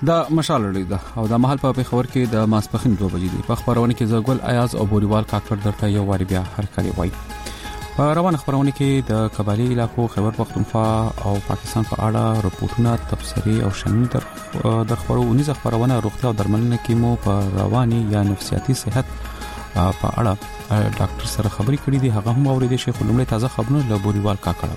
دا مشال لري دا او د محل په خبر کې د ماسپخین 2 بجې دی په خبرونه کې زګل ایاز او بوریوال کاکړ درته یو واری بیا هر کلی وای. په روان خبرونه کې د قبایلی علاقو خبر پختونخوا او پاکستان په اړه رپورټونه تبصري او شنن د خبرونه روغتیا او درملنه کې مو په رواني یا نفسیاتي صحت په اړه ډاکټر سره خبرې کړې دي. هغه هم اوریدي شیخ لومړی تازه خبرونه له بوریوال کاکړ.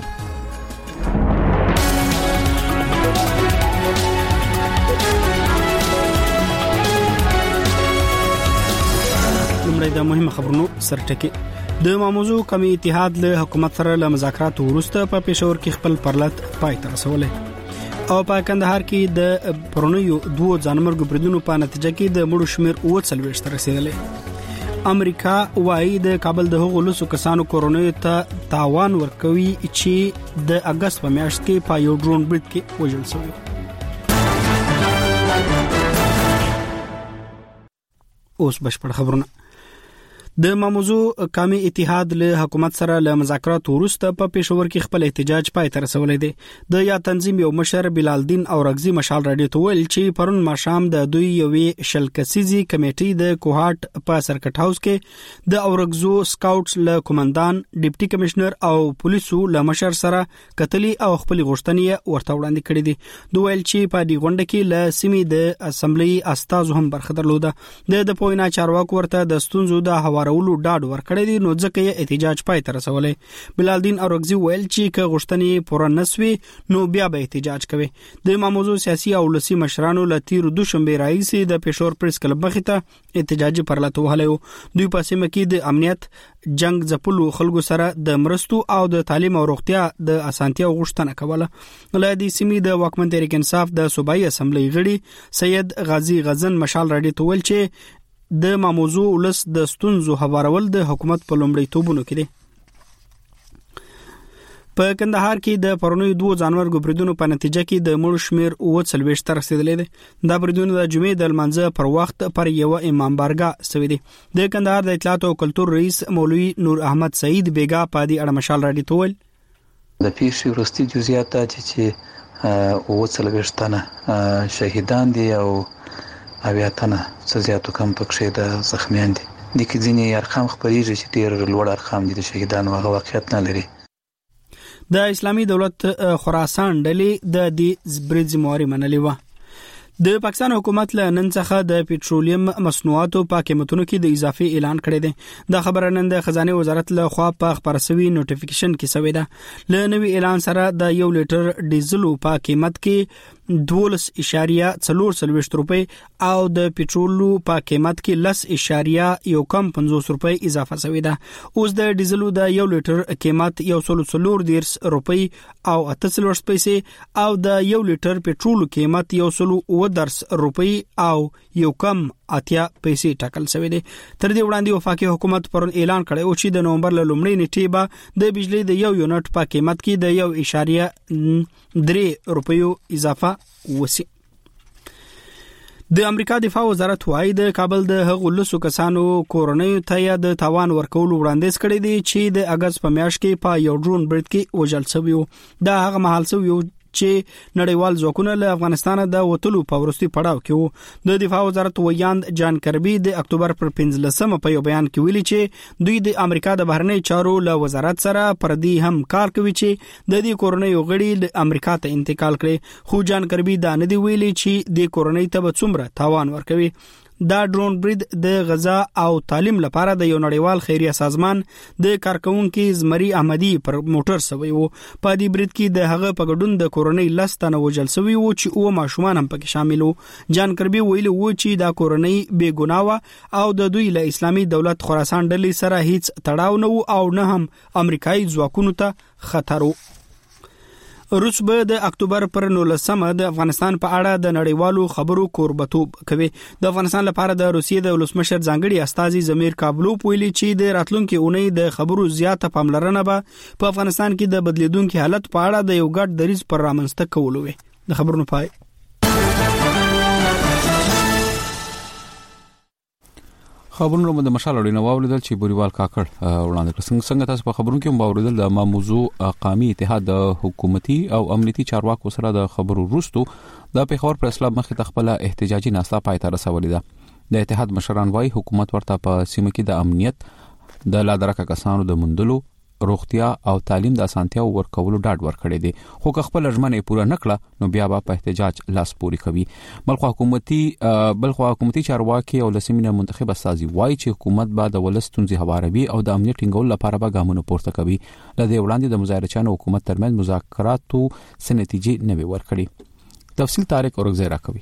لومړی د مهمه خبرونو سرټکی. د ماموزو قومي اتحاد له حکومت سره له مذاکراتو وروسته په پېښور کې خپل پرلط پای ته رسولې او په کندهار کې د پرونیو 2 ځانمرګ بریدونو په نتیجه کې د مړو شمیر 39 ته رسیدلی. امریکا وايي د کابل د هغو لسو کسانو کورونو ته تاوان ورکوي چې د اگست په میاشت کې په یو ډرون برید کې وژل شوی. اوس بشپړ خبرونه. د ماموزو قومي اتحاد له حکومت سره له مذاکراتو وروسته په پېښور کې خپل احتجاج پای ته رسولی دی. د یا تنظیم یو مشر بلال الدین اورغزي مشال راډیو ته ویل چې پرون ماښام د دوی یوې شلکسيزي کمیټې د کوهاټ په سرکټ هاوس کې د اورغزو سکاوټس له کمانډان ډیپټي کمشنر او پولیسو له مشر سره کتلي او خپل غوښتنې ورته وړاندې کړې دي. دوی ویل چې په دې غونډه کې له سیمې د اسمبلی استازو هم برخه درلوده. د پوینا چارواکو ورته د ستونزو د هوارولو ډاډ ورکړی دی نو ځکه یې احتجاج پای ته رسولی. بلال الدین اورغزي ویل چې که غوښتنې پوره نسوي نو بیا به احتجاج کوي. د ماموزو سیاسي او ولسي مشرانو له تیر دوشنبه راهیسې د پېښور پریس کلب مخې ته احتجاجي پرلط وهلی و. دوی په سیمه کې د امنیت جنگ ځپلو خلکو سره د مرستو او د تعلیم او روغتیا د اسانتیا غوښتنه کوله. له دې سیمې د واکمن تحریک انصاف د صوبایي اسمبلی غړي سید غازی غزن مشال راډیو ته ویل چې د ماموزو ولس د ستونزو هوارول د حکومت په لومړیتوبونو کې دي. په کندهار کې د پرونیو 2 ځانمرګو بریدونو په نتیجه کې د مړو شمیر 39 ته رسیدلی دی. دا بریدونه د جمعې د لمانځه پر وخت پر یو امام بارګاه شوی دی. د کندهار د اطلاعات او کلتور رئیس مولوي نور احمد سعید بیگا په دې اړه مشال راډیو ته ویل د پیښې وروستي جزئیات چې 39 تنه شهیدان دي او اویا تنه څه زیاتو کم پکښې د زخمیان دي. د کې ځینې ارقام خپرېږي چې ډېر لوړ ارقام دي د شهیدانو، هغه واقعیت نه لري. د اسلامي دولت خراسان ډلې د دې برید ذمہواري منلې وه. د پاکستان حکومت له نن څخه د پېټرولیم مصنوعاتو په قیمتونو کې د اضافي اعلان کړی دی. دا خبره نن د خزانه وزارت له خوا په خبره شوی نوټیفیکیشن کې شوی ده. له نوی اعلان سره د 1 لیټر ډیزلو په قیمت کې 12.40 روپۍ او د پېټرولو په قیمت کې 10.50 روپۍ اضافه شوی ده. اوس د ډیزلو د 1 لیټر قیمت 140 روپۍ او 88 پیسې او د 1 لیټر پېټرولو قیمت 110 روپۍ او یو کم 80 پیسې ټاکل شوی دی. تر دې وړاندې وفاقي حکومت پرون اعلان کړی او چې د نومبر له لومړۍ نیټې به د بجلی د 1 یونټ په قیمت کې د 1.3 روپیو اضافه وسی. د امریکا دفاع وزارت وايي د کابل د هغو لسو کسانو کورونو ته د تاوان ورکولو وړاندیز کړی دی چې د اگست په میاشت کې په یو ډرون برید کې وژل شوی و. دا هغه مهال شوی چې نړیوال ځواکونه له افغانستان د وټلو په وروستي پړاو کې وو. د دفاع وزارت ویاند جان کربي د اکتوبر پر 15 په یو بیان کې ویلي چې دوی د امریکا د بهرنی چارو له وزارت سره پر دې هم کار کوي چې د دې کورنۍ غړي د امریکا ته انتقال کړي. خو جان کربي دا نه دی ویلي چې د کورنۍ ته به څومره تاوان ورکوي. دا ډرون برید د غزا او تعلیم لپاره د یو نړیوال خیریه سازمان د کارکونکو زمری احمدی پر موټر سوی وو. په دې برید کې د هغه په ګډون د کورنۍ لستانه وجل سوی وو چې او ماشومان هم پکې شامل وو. جان کربي ویلي وو چې دا کورنۍ بے ګناه او د دوی له اسلامي دولت خراسان ډلې سره هیڅ تړاو نه وو او نه هم امریکایي ځواکونو ته خطر وو. روس به د اکتوبر پر 19 د افغانستان په اړه د نړیوالو خبرو کوربتوب کوي. د افغانستان لپاره د روسیې د ولسمشر ځانګړي استازي زمیر کابلوف ویلي چې د راتلونکي اونۍ د خبرو زیاته پاملرنه به په افغانستان کې د بدلیدونکو حالت په اړه د یو ګډ دریځ پر رامنځته کولو وي. د خبرونو پای. خبرونه د مشال اړینه واوریدل چې بوریوال کاکړ وړاندې کړ. څنګه تاسو په خبرونو کې واوریدل د موضوع قومي اتحاد د حکومتي او امنیتي چارواکو سره د خبرو وروسته د پیښور پر اسلام مخې خپل احتجاجي ناسته پای ته رسولې ده. د اتحاد مشران وايي حکومت ورته په سیمه کې د امنیت د لادرکه کسانو د مندلو روغتیا او تعلیم د اسانتیا ورکولو ډاډ ورکړي دي، خو که خپل ژمنه پوره نکړه نو بیا به په احتجاج لاس پوري کوي. بلخو حکومتي چارواکي او لسمینه منتخب استازي وایي چې حکومت به د ولستونزي هواروي او د امنیت ټینګولو لپاره به ګامونه پورته کوي. لدې وړاندې د مظاهرچیانو حکومت ترمنځ مذاکراتو سنتیجې نه وي ورکړي. تفصیل طارق اورغزی راکوي.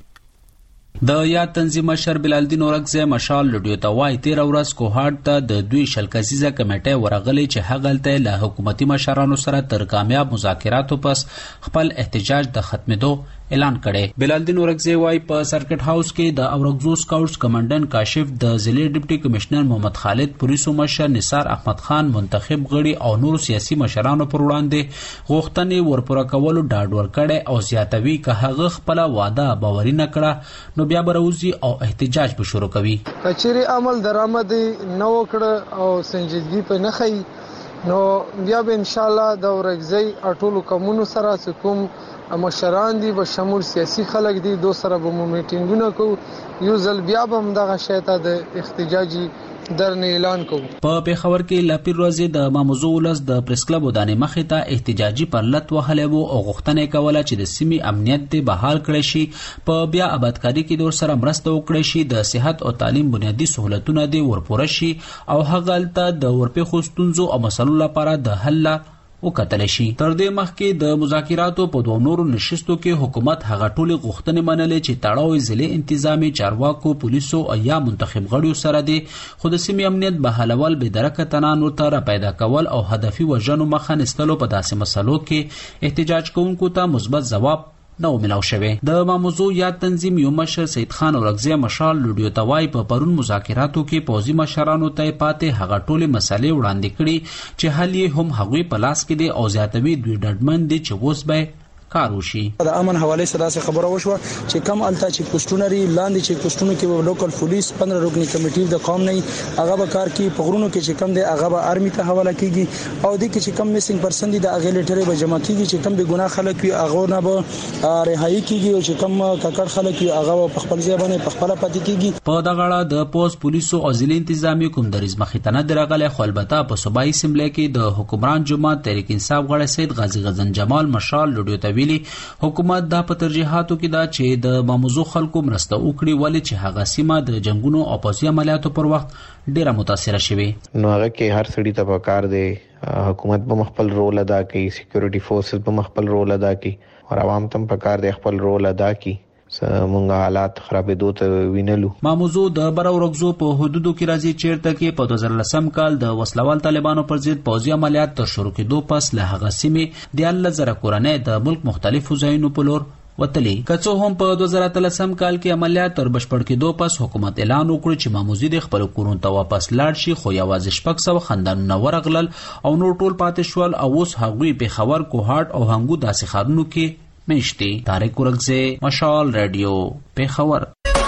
د یاد تنظیم مشر بلال الدین اورغزی مشال لډیو ته وایي 13 ورځ کوهاټ ته د دوی شلکسیزه کمیټه ورغلي چې هغلته له حکومتي مشرانو سره تر کامیاب مذاکراتو پس خپل احتجاج د ختمېدو اعلان کړي. بلال الدین اورغزی وایي په سرکټ هاوس کې د اورغزو سکاوټس کمانډنټ کاشف د ضلعي ډیپټي کمشنر محمد خالد، پولیسو مشر نثار احمد خان، منتخب غړي او نور سیاسي مشرانو پر وړاندې غوښتنې ورپوره کولو ډاډ ورکړي او زیاتوي که هغه خپل وعده باوري نه کړه نو بیا بروزي او احتجاج به شروع کوي. کچېری عمل درآمد نه وکړه او سنجیدګي په نه خي نو بیا به ان شاء الله د اورغزی ټولو کومونو سره کوم مشران دي به شمول سیاسي خلک دي دو سره به میټینګونه کو یو ځل بیا به دغه شیته د احتجاجي درنه اعلان کوو. په پیښور کې لپیر ورځې د ماموزو ولس د پریس کلب ودانې مخې ته احتجاجي پرلط وهلې وو او غوښتنه کوله چې د سیمې امنیت ته بحال کړي شي، په بیا آبادکاري کې د سره مرسته وکړي شي، د صحت او تعلیم بنیادی سہولتونه دي ورپوره شي او هغه ته د ورپې خوستونزو او مسلو لپاره د حل وکتل شي. تر دې مخکې د مذاکراتو په دوه نورو نشستو کې حکومت هغه ټولې غوښتنې منلې چې تړاو ضلعي انتظامی چارواکو، پولیسو او یا منتخب غړیو سره دي، خو د سیمې امنیت بحالول به درکه تنانو ته پیدا کول او هدفي وژنو مخه نیستلو په داسې مسلو کې احتجاج کوونکو ته مثبت ځواب نو ملاو شوه. د ماموزو یاد تنظیم یو مشر سید خان اورغزی مشال لډیو توای په پرون مذاکراتو کې پوزي مشرانو ته پاتې هغه ټولې مسلې وړاندې کړي چې حل یې هم هغوی په لاس کې دي او زیاتوي دوی ډډمن دي چې اوس به کار وشي. د امن حواله سره خبره وشوه چې کم الته چې پوسټونري لاندې چې پوسټونو کې لوکل پولیس 15 رکنی کمیټې د قوم نه هغه به کار کوي، په غرونو کې چې کم دی هغه به آرمي ته حواله کیږي او د کې چې کم میسنګ پرسن دي د هغه لیټرې به جمع کیږي چې کم به ګناه خلک وي هغه نه به رهایی کیږي او چې کم ککړ خلک وي هغه په خپل ځای باندې په خپل پاتې کیږي. په دغه اړه د پوس پولیسو او ضلعي انتظامی کوم دریز مخې ته نه درغله، خو البته په صوبایي سملې کې د حکمران جماعت تحریک انصاف غړی سید غازی غزن جمال مشال لډیو تویلی حکومت دا په ترجیحاتو کې دا چې د ماموزو خلکو مرسته وکړي ولې چې هغه سیمه د جنگونو او پوځي عملیاتو پر وخت ډیره متاثره شوه. نو هغه کې هر سړی ته پکار دی حکومت به خپل رول ادا کوي، سکیورټي فورسز به خپل رول ادا کوي او عوام تم پکار دی خپل رول ادا کوي. مونږه حالات خرابېدو ته وینلو. ماموزو د براورغزو په حدودو کې راځي چیرته کې په 2010 کال د وسلوال طالبانو پر ضد پوځي عملیات تر شروع کېدو پس له هغه سیمې د 1000 کورنۍ د ملک مختلفو ځایونو په لور وتلی. کڅو هم په 2013 کال کې عملیات تر بشپړ کېدو پس حکومت اعلان وکړ چې ماموزي د خپل کورونو ته واپس لاړ شي، خو یوازې 600 خندانونه ورغلل او نور ټول پاتې شول او اوس هغوی پیښور، کوهاټ او هنګو داسې ښارونو کې میشتي. طارق اورغزی مشال رادیو پیښور.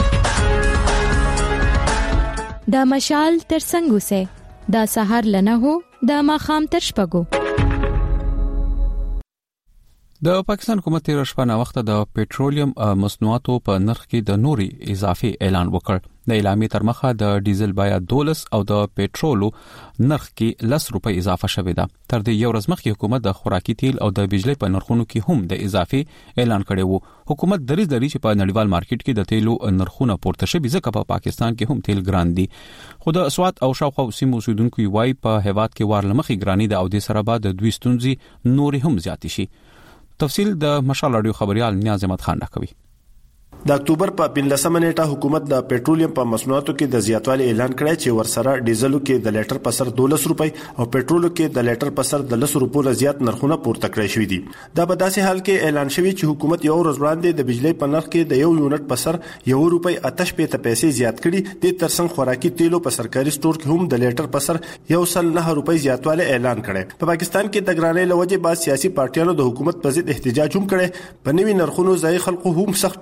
دا مشال تر څنګه سه دا سحر لنه هو دا ماخام تر شپګو. د پاکستان حکومت تیر شپه نا وخت د پېټرولیم مصنوعاتو په نرخ کې د نوري اضافي اعلان وکړ. د اعلامیې تر مخه د ډیزل بیه 12 او د پېټرولو نرخ کې 10 روپۍ اضافه شوې ده. تر دې یو ورځ مخکې حکومت د خوراکي تیل او د بجلی په نرخونو کې هم د اضافي اعلان کړی وو. حکومت دریځ لري چې په نړیوال مارکیټ کې د تیلو نرخونه پورته شوي ځکه په پاکستان کې هم تیل ګران دي. خو د سواد او شاوخوا سیمو اوسیدونکو وايي په هیواد کې وارلمخي ګرانی ده او د سره بعد د دوی ستونزې نوري هم زیات شي. تفصیل د مشال رادیو خبريال نیاز احمد خان راکوي. د اکتوبر په 15 نیټه حکومت د پېټرولیم په مصنوعاتو کې د زیاتوالي اعلان کړی چې ورسره ډیزلو کې د لیټر په سر 12 روپۍ او پېټرولو کې د لیټر په سر د 10 روپو زیات نرخونه پورته کړی شوی دي. دا په داسې حال کې اعلان شوی چې حکومت یو ورځ وړاندې د بجلی په نرخ کې د یو یونټ په سر 1 روپۍ 88 پیسې زیات کړي. د ترڅنګ خوراکي تیلو په سرکاري سٹور کې هم د لیټر په سر 109 روپۍ زیاتوالی اعلان کړي. په پاکستان کې د ګرانۍ لوجه بعض سیاسي پارټیانو د حکومت په ضد احتجاج هم کړي. په نوي نرخونو ځای خلکو هم سخت ټکونه کړي.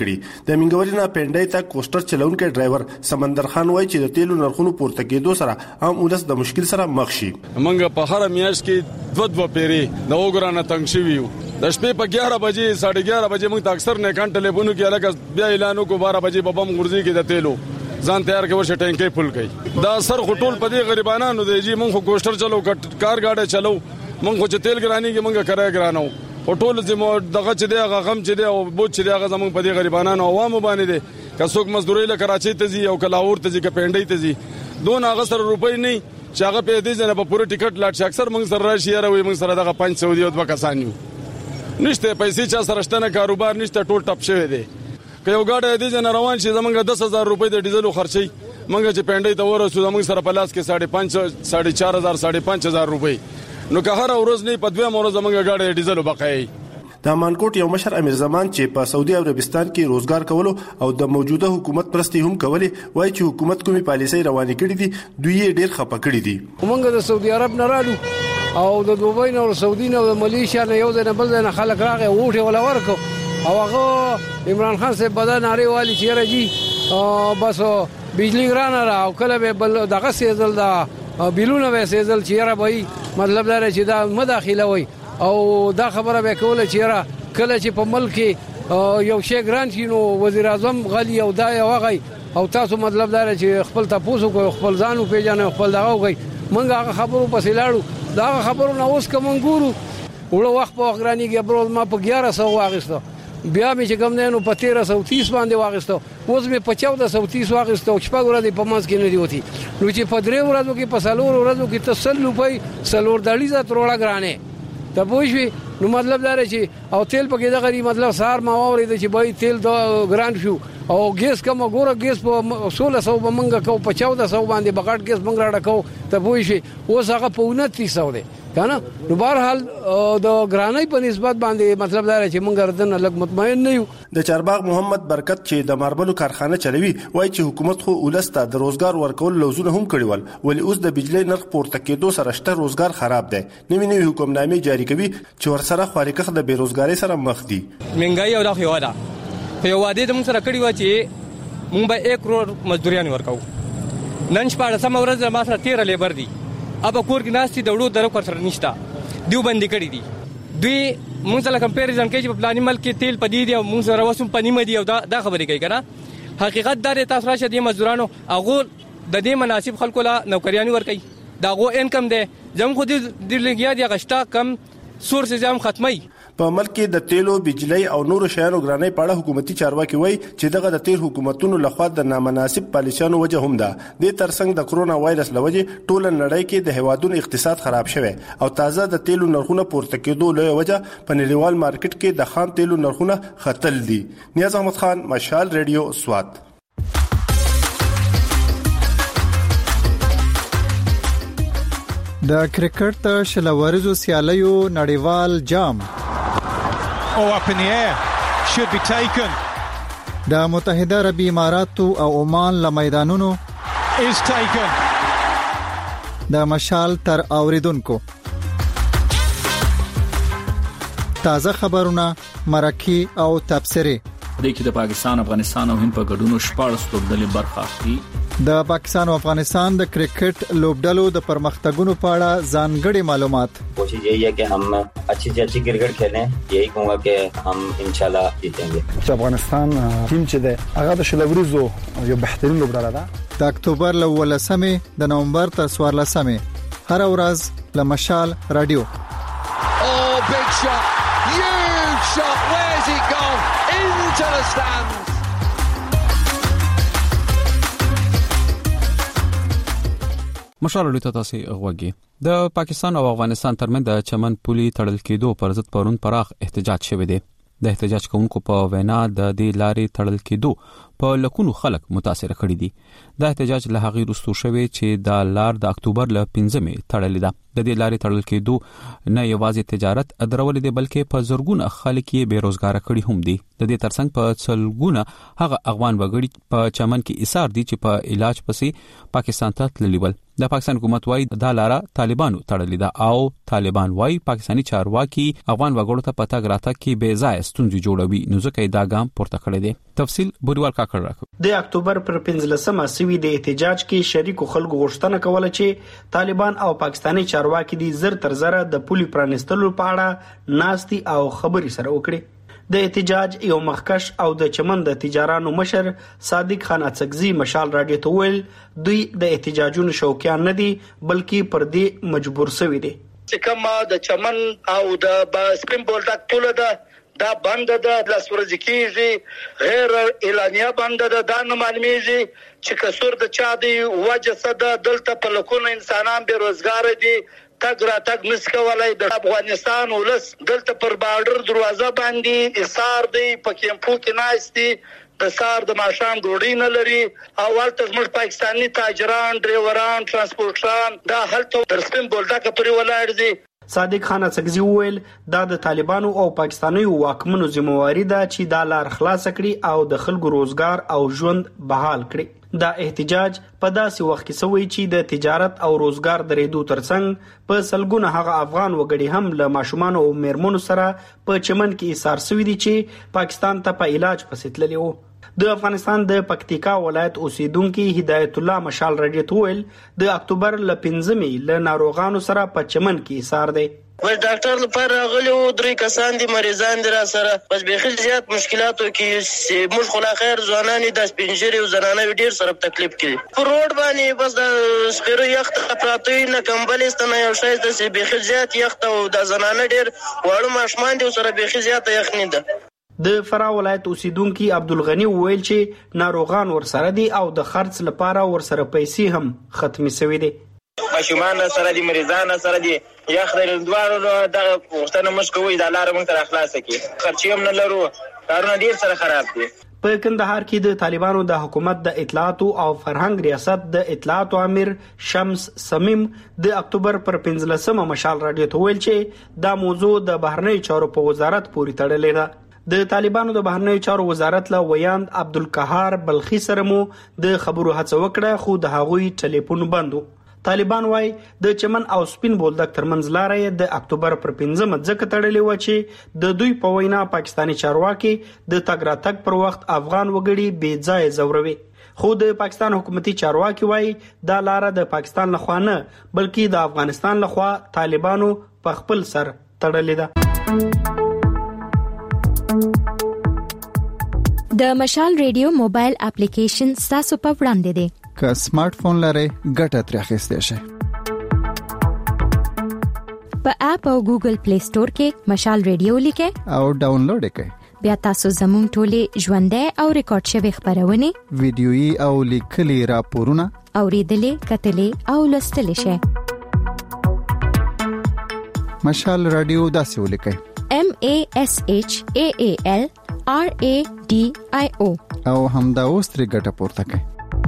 کړي. د منګوري نه پنډای ته کوستر چلونکي ډرایور سمندر خان وایي چې د تیلو نرخونو پورته کېدو سره عام ولس د مشکل سره مخ شي. موږ په هر میاشت کې دوه پیری د وګرانه تنګ شوی یو. د شپې په 11 بجې 11:30 بجې موږ اکثر نه کان ټلیفون کې الګ بیا اعلان وکړو 12 بجې په بم غورځي کې د تیلو ځان تیار کې ورشه ټینکې فل کړي. دا سر خټول په دې غریبانو دی جی موږ کوستر چلو کار گاډه چلو موږ چې تیل ګرانی کې موږ کرای ګرانو هټول زمو دغه چې دی هغه غم چې دی او بوت چې دی هغه زموږ په دې غریبانو عوامو باندې دی. که څوک مزدوري له کراچۍ ته ځي او کلاور ته ځي که پنډۍ ته ځي دون هغه سره روپۍ نه چې هغه په دې ځنه په پوره ټیکټ لاټ شي. اکثر موږ سره راشي راوي موږ سره دغه 500 او 2 کسان یو نشته پیسې چا سره شته نه کاروبار نشته ټول ټپ شوی دی. که یو گاډه دې جن روان شي زمونږ 10000 روپۍ د ډیزلو خرچي موږ چې پنډۍ ته ورسو زمونږ سره پلاس کې 5.5 4.5 5.5 روپۍ نو که هر ورځ نه په دوه مورز زمونږ گاډه ډیزلو بقای. د مانکوټ یو مشر امیر زمان چې په سعودي عربستان کې روزګار کولو او د موجوده حکومت پرستی هم کولې وایي چې حکومت کومي پالیسۍ روانې کړې دي دوی ډېر خپه کړي دي. موږ د سعودي عرب نه رالو او د دوبۍ نه او سعودي نه او ملیشیا نه یو ځای نه بل ځای نه خلک راغی ووټ ولا ورکو او هغه عمران خان سے بدن ناری والی چې راځي بس بجلی ګرانه را او کله به بل دغه سیزل دا بیلونه به سیزل چې را وای مطلب دا چې دا مداخله وای او دا خبره به کوله چې را کله چې په ملک یو شی ګران شي نو وزیر اعظم غلی او دا یو غي او تاسو مطلب دا چې خپل تاسو کو خپل ځانو پیژنه خپل دغه کوي منګه هغه خبرو پسې لاړو دا خبرو نه اوس کوم ګورو وړو وخت په غرانی کې برول ما په 1100 واغستو بیا مې چې کوم نه نو په 1330 باندې واغستو اوس مې په 1430 واغستو شپږ ورځې په منځ کې نه دی وتی نو چې په 3 ورځو کې په سلور ورځو کې تسلو پي سلور دالیزه تروړه ګرانه ته پوښوي نو مطلب دا رچی او تیل پکې دا غری مطلب سار ما اورید چې بای تیل دا ګران شو او ګیس کوم ګوره ګیس په 1600 بمنګه کو په 1400 باندې بغټ ګیس منګ راډه کو ته پوښوي اوس هغه په 2900 دی کنه نو بهرحال د ګرانۍ په نسبت باندې مطلب دا چې موږ ردن لګ مطمئن نه یو. د چارباغ محمد برکت چې د ماربلو کارخانه چلوي وایي چې حکومت خو ولسته د روزګار ورکول لوزونه هم کړیول ولی اوس د بجلی نرخ پورته کېدو سره شته روزګار خراب دی. نوې حکومتنامې جاری کوي چې ورسره خارقه د بیروزګاری سره مخ دي. منګای او د خیواده په یو واده د موږ سره کړی و چې موږ به 1 کروڑ مزدوریان ورکاو نن شپه سم ورځ ما سره 13 لیبر دي اب کور کې ناشتي د وړو درو پر سره نشتا دیو باندې کړی دي دوی موږ سره کمپیریزن کوي چې په پلاني ملک کې تیل پدې دي او موږ سره وسوم پنی مدي او دا خبرې کوي کنه حقیقت دا تاسو راشه دي مزدورانو هغه د دې مناسب خلکو لا نوکریانی ور کوي دا غو انکم ده زموږ خو د لګیا دي غشتا کم سورسز هم ختمي. په ملک کې د تیلو بجلی او نورو شیانو ګرانۍ په اړه حکومتي چارواکي وایي چې دغه د تیر حکومتونو لخوا د نامناسب پالیسیانو وجه هم ده. د ترڅنګ د کرونا وایرس لوجه ټول نړۍ کې د هوادونو اقتصاد خراب شوی او تازه د تیلو نرخونه پورته کېدو له وجه په نړیوال مارکیټ کې د خام تیلو نرخونه خطل دي. نیاز احمد خان مشال ریډیو سوات. د کرکټ شلوارزو سیالیو نړیوال جام up in the air should be taken د متحده عربی امارات او عمان له میدانونو is taken د مشال تر اوریدونکو تازه خبرونه مرکه او تبصره د کې د پاکستان افغانستان او هند په ګډونو 14 لوبډلې برخه اخلي. د پاکستان او افغانستان د کرکټ لوبډلو د پرمختګونو په اړه ځانګړي معلومات. کوشش یہی ہے کہ ہم اچھی سے اچھی کرکٹ کھیلیں یہی کہوں گا کہ ہم انشاءاللہ جیتیں گے. افغانستان ټیم چې ده هغه د شلوريزو یو بهترین لوبډله ده. د اکتوبر ل 18 د نومبر تر 14 هر ورځ له مشال رادیو. Oh big shot huge shot where's it gone into the stands. مشال ته تاسو غوږی د پاکستان او افغانستان ترمنځ د چمن پولي تړل کېدو پر ضد پرون پراخ احتجاج شوه دی. د احتجاج کوونکو په وینا د دې لارې تړل کېدو په لکونو خلک متاثر کړي دي. د احتجاج له هغې وروسته شوه چې د لار د اکتوبر ل 15 تړلې ده. د دې لارې تړل کېدو نه یوازې تجارت درول دي بلکې په زورګونه خلک یې بیروزګار کړي هم دي. د دې ترڅنګ په څلګونه هغه افغان وګړي په چمن کې ایثار دي چې په علاج پسې پاکستان ته تللي ول. د پاکستان حکومت وايي دا لاره طالبانو تړلې ده او طالبان وايي پاکستاني چارواکي افغان وګړو ته پتا غراته کې بې ځای ستونزې جوړوي نو ځکه دا ګام پورته کړی دی. تفصیل بوریوال کاکړ راکړ. د اکتوبر پر 15مه سوي د احتجاج کې شریکو خلکو غوښتنه کوله چې طالبان او پاکستاني چارواکي دي زر تر زره د پولي پرانستلو په اړه ناستي او خبري سره وکړي. د احتجاج یو مخکش او د چمن د تجارانو مشر صادق خان اڅکزي مشال راډیو ته ویل دوی د احتجاجونو شوقیان نه دي بلکې پر دې مجبور شوي دي. چې کومه د چمن او د سپین بولډک پوله دا بند ده د سورځ کیږي غیر اعلانیه بند ده دا نه معلومیږي چې کسور د چا دی وجه صد دلته په لکونو انسانان بیروزګار دي تګ را تګ نس کولای د افغانستان ولس دلته پر بارډر دروازه باندې ایثار دی په کیمپو کې ناشتي د سار د ماشام ډوډۍ نه لري اول ته زموږ پاکستاني تاجران ډرایوران ترانسپورټران دا هلته در سپین بولډک پرې ولاړ دي. صادق خان اڅکزي وویل دا د طالبانو او پاکستاني واکمنو ذمہواری ده چې دا لار خلاص کړي او د خلکو روزګار او ژوند بحال کړي. دا احتجاج په داسې وخت کې سوی چې د تجارت او روزګار درېدو ترڅنګ په سلګونه هغه افغان وګړي هم له ماشومان او میرمنو سره په چمن کې ایثار شوي دي چې پاکستان ته په علاج پسې تللي وو. د افغانستان د پکتیکا ولایت اوسیدونکو هدایت الله مشال راډیو ته ویل د اکتوبر ل 15مې له ناروغانو سره په چمن کې ایثار دی. ول ډاکټر لپاره راغلي وو 3 کسان دي مریضان دي را سره بس به زیات مشکلاتو کې موږ خلا خیر ځوانان د سپینجری او زنانه ډیر سره تکلیف کړي په روډ باندې بس د سپیرو یخت پراتوی نه کمبل استنه یو شای د به زیات یخت او د زنانه ډیر وړو ماشمان دي سره به زیات یخ نه ده. د فرا ولایت اوسیدونکو عبدالغنی وویل چې ناروغان ورسره دي او د خرڅ لپاره ورسره پیسې هم ختمي شوې دي. ماشومان سره دي مریضان سره دي یخ د دوارو د وختونه مشکوي د لار مونږ تر اخلاص کی خرچي هم نه لرو کارونه ډیر سره خراب دي. په کندهار کې د طالبانو د حکومت د اطلاعات او فرهنګ ریاست د اطلاعات امیر شمس سمیم د اکتوبر پر 15مه مشال راډیو ته ویل چې دا موضوع د بهرنی چارو په وزارت پورې تړلې ده. د طالبانو د بهرنی چارو وزارت له ویاند عبدالقهار بلخی سره مو د خبرو هڅه وکړه خو د هغوی ټلیفون بندو. طالبان وايي د چمن او سپین بولډک ترمنځ لارې د اکتوبر پر 15مه ځکه تړلې و چې د دوی په وینا پاکستاني چارواکي د تګ راتګ پر وخت افغان وګړي بې ځای زوروي. خو د پاکستان حکومتي چارواکي وايي دا لار د پاکستان لخوا نه بلکې د افغانستان لخوا طالبانو په خپل سر تړلې ده. د مشال ریډیو موبایل اپلیکیشن تاسو په وړاندې دی. که سمارټ فون لرئ ګټه ترې اخیستئ شئ. په اپ او ګوګل پلی سٹور کې مشال ریډیو لیکئ او ډاونلوډ کړئ. بیا تاسو زموږ ټولې ژوندۍ او ریکارډ شوی خبرونه ویډیويي او لیکلي راپورونه اوریدلې کتلې او لوستلې شئ. مشال رادیو داسې ولیکئ MASHAAL RADIO او همدا اوس ترې ګټه پورته کړئ.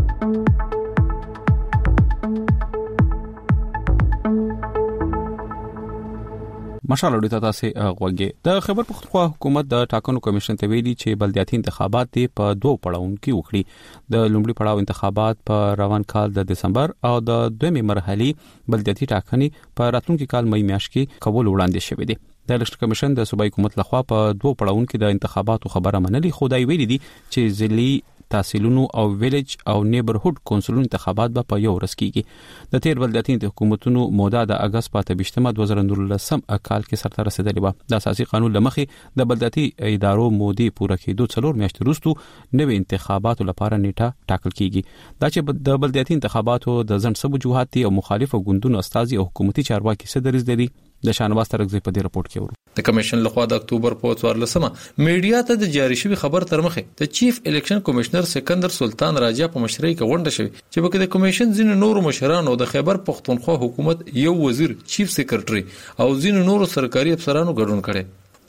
مشال اړیته تاسو غوږی د خبر پختونخوا حکومت د ټاکنو کمیشن ته ویلي چې بلدیاتي انتخابات په 2 پړاوونو کې وکړي. د لومړي پړاو انتخابات په روان کال د دسمبر او د دویمې مرحلې بلدیاتي ټاکنې په راتلونکي کال مې میاشت کې کول وړاندې شوې دي. د الکشن کمیشن د صوبایي حکومت لخوا په 2 پړاوونو کې د انتخاباتو خبره منلي خو دا ویلي دي چې ضلعي تحصیلونو او ویلیج او نیبرهود کونسلونو انتخابات به په یو ورځ کیږي. د تیر بلدیاتي حکومتونو موده د اگست په 28 2019 کال کې سرته رسیدلې و. د اساسي قانون لمخې د بلدیاتي ادارو مودي پوره کېدو 4 میاشتې وروسته نوې انتخاباتو لپاره نیټه ټاکل کیږي. دا چې د بلدیاتي انتخاباتو د ځنډ سبب وجوهات او مخالفو ګوندونو استازي او حکومتي چارواکي څه دریځ لري د شانواز ترغزي په دې رپورت کې ورو. د کمیشن لخوا د اکتوبر په 14مه میډیا ته د جاری شوی خبر تر مخه د چیف الیکشن کمشنر سکندر سلطان راجا په مشرۍ کې غونډه شوه چې په د کمیشن ځینو نورو مشرانو د خیبر پختونخوا حکومت یو وزیر چیف سیکریټري او ځینو نورو سرکاري افسرانو ګډون کړي.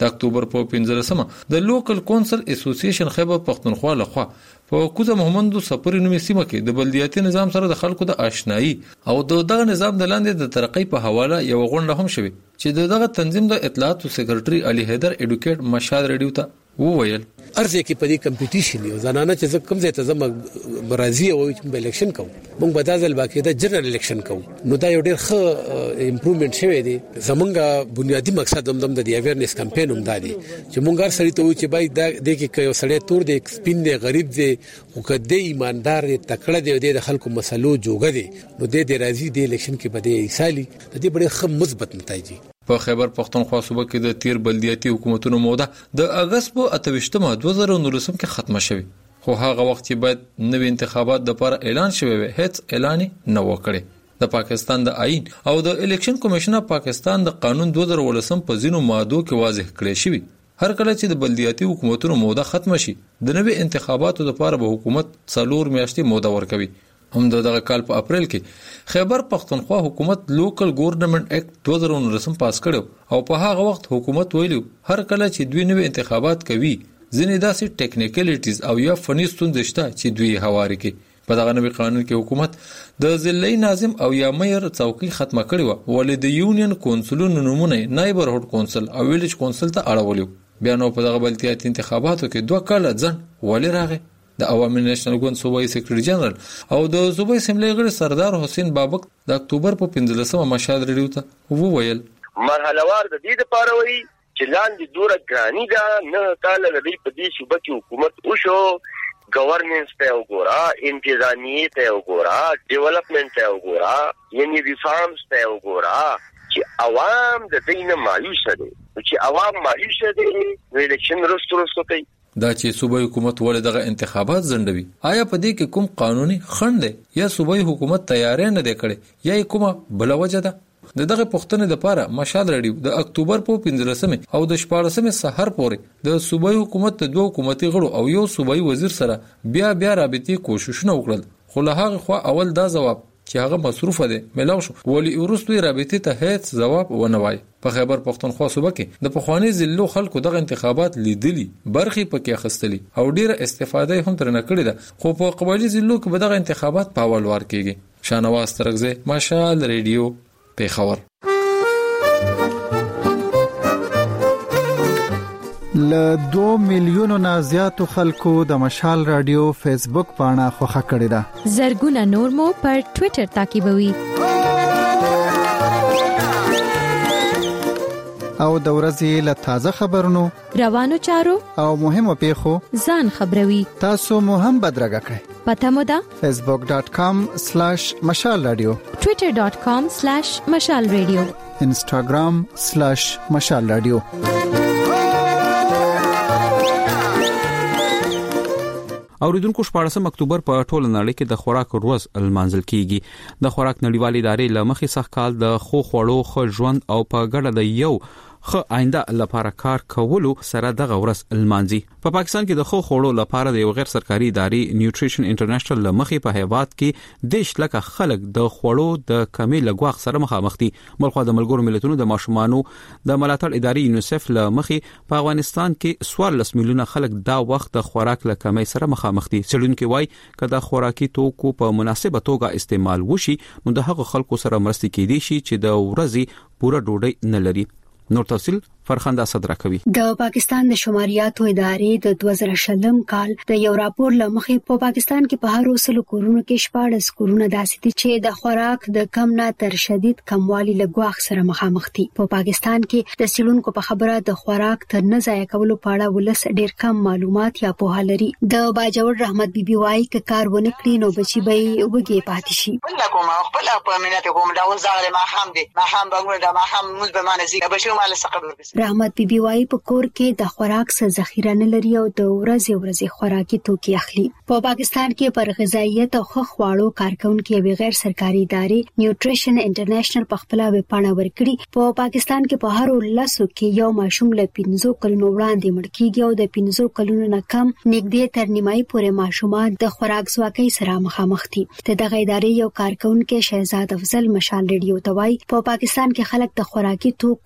د اکتوبر په 15مه د لوکل کونسل اسوسییشن خیبر پختونخوا لخوا په کوزه محمد سفر نومي سیمه کې د بلدیاتي نظام سره د خلکو د آشنایی او دغه نظام د لاندې د ترقۍ په حواله یو غونډه هم شوه چې دغه تنظیم د اطلاعات سیکریټري علي حیدر اډوکیټ مشال ریډیو ته وویل ارزه کې په دې کمپټیشن یو زنانه چې کوم ځای ته زما راضي او چې الیکشن کوم موږ به دازل باقي د جنرال الیکشن کوم نو دا یو ډېر ښه امپروومنت شوی دی زمونږ بنیادی مقصد هم د اویرنس کمپاین هم دی چې موږ هر سړی ته وایو چې باید د کې یو سړی تور دی سپین دی غریب دی او کده ایماندار دی تکړه دی د خلکو مسلو جوګه دی نو د راضي د الیکشن کې بده ایسالي د دې ډېر ښه مثبت نتایج په خیبر پختونخوا صوبه کې د تیر بلدیاتي حکومتونو موده د اگست په 28مه 2019 کې ختمه شوه خو هغه وخت چې باید نوې انتخابات د لپاره اعلان شوی وي هیڅ اعلان نه وکړي د پاکستان د آئین او د الیکشن کمیشن اف پاکستان د قانون 2018 په ځینو مادو کې واضح کړی شوی هر کله چې د بلدیاتي حکومتونو موده ختمه شي د نوې انتخاباتو لپاره به حکومت 4 میاشتې موده ورکوي هم دغه کال په اپریل کې خیبر پختونخوا حکومت لوکل ګورنمنت اکټ 2019 پاس کړو او په هغه وخت حکومت ویلو هر کله چې دوی نوې انتخابات کوي ځینې داسې ټیکنیکلیټیز او یا فني ستونزې شته چې دوی هواري کوي په دغه نوې قانون کې حکومت د ضلعي ناظم او یا مېر څوکۍ ختمه کړې و ولې د یونین کونسلونو نمونه نایبرهوډ کونسل او ویلیج کونسل ته اړولیو بیا نو په دغه بلدیاتي انتخاباتو کې 2 کاله ځن ولې راغی د عوامي نېشنل ګوند صوبایي سیکریټري جنرال او د صوبایي اسمبلی غړي سردار حسین بابک د اکتوبر په 15مه مشال ریډیو ته وویل مرحله وار د دې لپاره وایي چې لاندې دوره ګرانی ده نه کاله د دې په دې صوبه کې حکومت وشو گورننس ته وګورا انتظامیه ته وګورا ډیولپمنٹ ته وګورا یعنی ریفارمز ته وګورا چې عوام د دې نه مایوس دي چې عوام مایوس دي نو الیکشن رستو کوي دا چې صوبایي حکومت ولې دغه انتخابات ځنډوي آیا په دې کې کوم قانوني خنډ دی یا صوبایي حکومت تیارې نه دی کړې یا کومه بل وجه ده دغه پښتنې لپاره مشال ریډیو د اکتوبر په 15مه او د 14مه سحر پورې د صوبایي حکومت د 2 حکومتي غړو او یو صوبایي وزیر سره بیا رابطي کوششونه وکړل خو له هغه خوا اول دا جواب چې هغه مصروفه ده ملاو شو ولی ورستوي رابطه ته هیڅ جواب ونه وای په خیبر پختونخوا صوبه کې د پخوانی ضلعو خلکو دغه انتخابات لیدلی برخي پکې اخستلی او ډیره استفاده هم ترنه کړې ده خو په قبایلی ضلعو کې دغه انتخابات په اول وار کېږي شانواز ترغزه مشال ریډیو پیښور ل 2 میلیونو نه زیاتو خلکو د مشال رادیو فیسبوک پاڼه خوښه کړې ده زرګونه نور مو پر ټوئیټر تعقیبوي او د ورځې له تازه خبرونو روانو چارو او مهمو پیښو ځان خبروي تاسو مو هم بدرګه کړئ پته مو ده facebook.com/mashalradio twitter.com/mashalradio instagram/mashalradio اوریدونکو 14 اکتوبر په ټوله نړۍ کې د خوراک ورځ المنځل کیږي د خوراک نړیوالې ادارې لمخې سخت کال د خو خوړو خو ژوند او په ګډه د یو خو آینده لپاره کار کولو سره دغه ورځ المنځي په پاکستان کې د خو خوړو لپاره د یو غیر سرکاري ادارې نیوټریشن انټرنیشنل لمخې په هیواد کې دیش لکه خلک د خوړو د کمی لګواخ سره مخامخ دي ملخوا د ملګرو ملتونو د ماشومانو د ملاتړ ادارې یونیسف لمخې په افغانستان کې 14 میلیونه خلک دا وخت د خوراک لکمۍ سره مخامخ دي څېړونکو وايي کله خوراکي توکو په مناسبه توګه استعمال وشي نو د هغو خلکو سره مرستې کېدي شي چې د ورځې پوره ډوډۍ نه لري نور تفصیل فرخنده صدرا کوي د پاکستان د شماریاتو ادارې د 2020 کال د یو راپور لمخې په پاکستان کې په هر وسلو کورونو کې 14 کورونه داسې دي چې د خوراک د کم نه تر شدید کموالي لګواخ سره مخامخ دي په پاکستان کې د سیلونکو په خبره د خوراک تر نه ضایع کولو په اړه ولس ډیر کم معلومات یا په لري د باجوړ رحمت بیبي وايي ک کار ونه کړی نو بچي به وګي پاتې شي کوم خپل په مننه کوم دا وزاره ما هم دي ما هم بنګور دا ما هم موږ به مانزي بشو مال سقط رحمت بیبي وايي په کور کې د خوراک څخه ذخیره نه لري او د ورځې خوراکي توکي اخلي په پاکستان کې پر غذایت او خواړو کارکونکو غیر سرکاري ادارې نیوټریشن انټرنیشنل په خپل ویب پاڼه ورکړي په پاکستان کې په هر لاسو کې یو ماشوم له 15 کلونو وړاندې مړ کیږي او د 15 کلونو نه کم نږدې تر نیمایي پورې ماشومان د خوراک ځواکۍ سره مخامخ دي د دغه ادارې یو کارکونکو شهزاد افضل مشال ریډیو ته وايي په پاکستان کې خلک د خوراکي توکو پر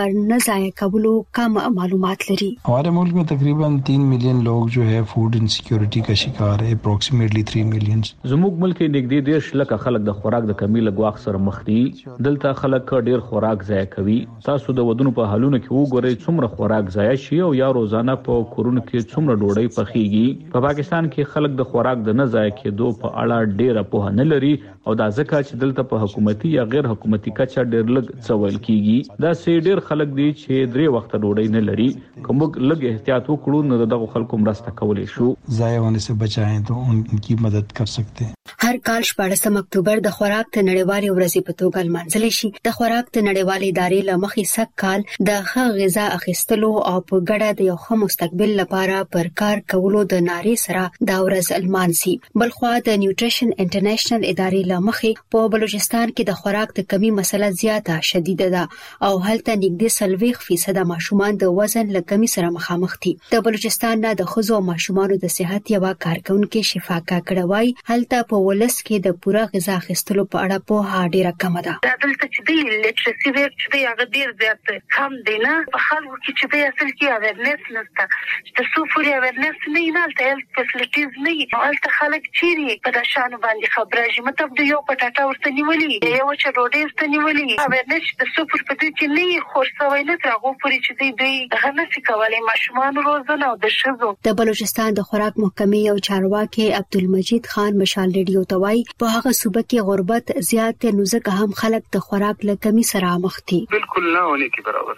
پر نه ضایع کولو کم معلومات لري. हमारे मुल्क में तकरीबन 3 मिलियन लोग जो है food insecurity का शिकार है, अप्रोक्सीमेटली 3 मिलियन. زموږ ملک نږدې 10 لک خلک د خوراک د کمی لګواخ سره مخ دي. دلته خلک ډیر خوراک ضایع کوي. تاسو د ودونو په حالونو کې وګورئ څومره خوراک ضایع شي او یا روزانه په کورونو کې څومره ډوډۍ پخېږي. په پاکستان کې خلک د خوراک د نه ضایع کېدو په اړه ډیره پوهه نه لري او دا ځکه چې دلته په حکومتي یا غیر حکومتي کچه ډیر لږ څول کیږي. دا سې ډیر خلک دي چې 3 وخت ډوډۍ نه لري. کوم لږ احتیاط وکړو نو دغه خلکو مرسته کولای شو. ضایع ہونے سے بچائیں تو उनकी मदद कर सकते हैं. هر کال 14 اکتوبر د خوراک ته نړیوالې ورځې په توګه لمانځل شي. د خوراک ته نړیوالې ادارې له مخې سږ کال د ښه غذا اخیستلو او په ګډه د یو ښه مستقبل لپاره پر کار کولو د نارې سره دا ورځ لمانځي. بلخوا د نیوټریشن انټرنیشنل ادارې له مخې په بلوچستان کې د خوراک د کمی مسله زیاته شدیده ده او هلته نږدې 40% ماشومان د وزن له کمی سره مخامخ دي. د بلوچستان نه د ښځو او ماشومانو د صحت یو کارکونکو شفا کاکړوي هلته په ولس کې د پوره غذا اخیستلو په اړه په ډیره کم ده. دلته چې د لیټرسي ریټ چې دی هغه ډیر زیات کم دی نه. په خلکو کې چې د اصل کې اویرنس نشته. د سو پوری اویرنس نه نه ته هیلث فیسیلیټیز نه وي. هلته خلک چیرې په د شانو باندې خبره شي. مطلب د یو پټاټا ورته نیولې یو چې ډوډۍ ورته نیولې اویرنس د سو پر پدې چې نه خورڅوي نه ترغو پوری چې دی هغه نشي کولای ماشومان روزنه او د شذو. د بلوچستان د خوراک محکمې او چارواکي عبدالمجید خان مشال ریډیو توای په هغه صوبه کې غربت زیات نو ځکه هم خلک د خوراک له کمی سره مخ دي. بالکل نه ہونے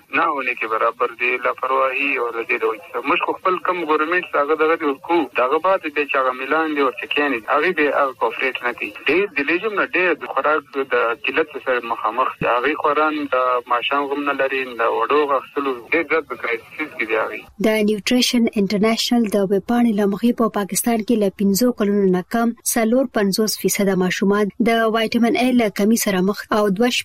کې برابر دی لاپرواهي او د دې دوی مشکو خپل کم ګورنمنت هغه دغه کو دغه بعد د چاغه ميلان دی او چکاني هغه به هغه کوپریټ نه دي. د لیجم نه ډېر د خوراک د قلت سره مخامخ دي. هغه خوران د ماشام غم نه لري د وډو غسلو ډېر زیات د کرایسیس کې دی. هغه د نیوټریشن انټرنیشنل د وپاڼې لمخې په پاکستان کې ل 15 کلونو نه کم 50% ماشومان د وایټامین ا له کمی سره مخ او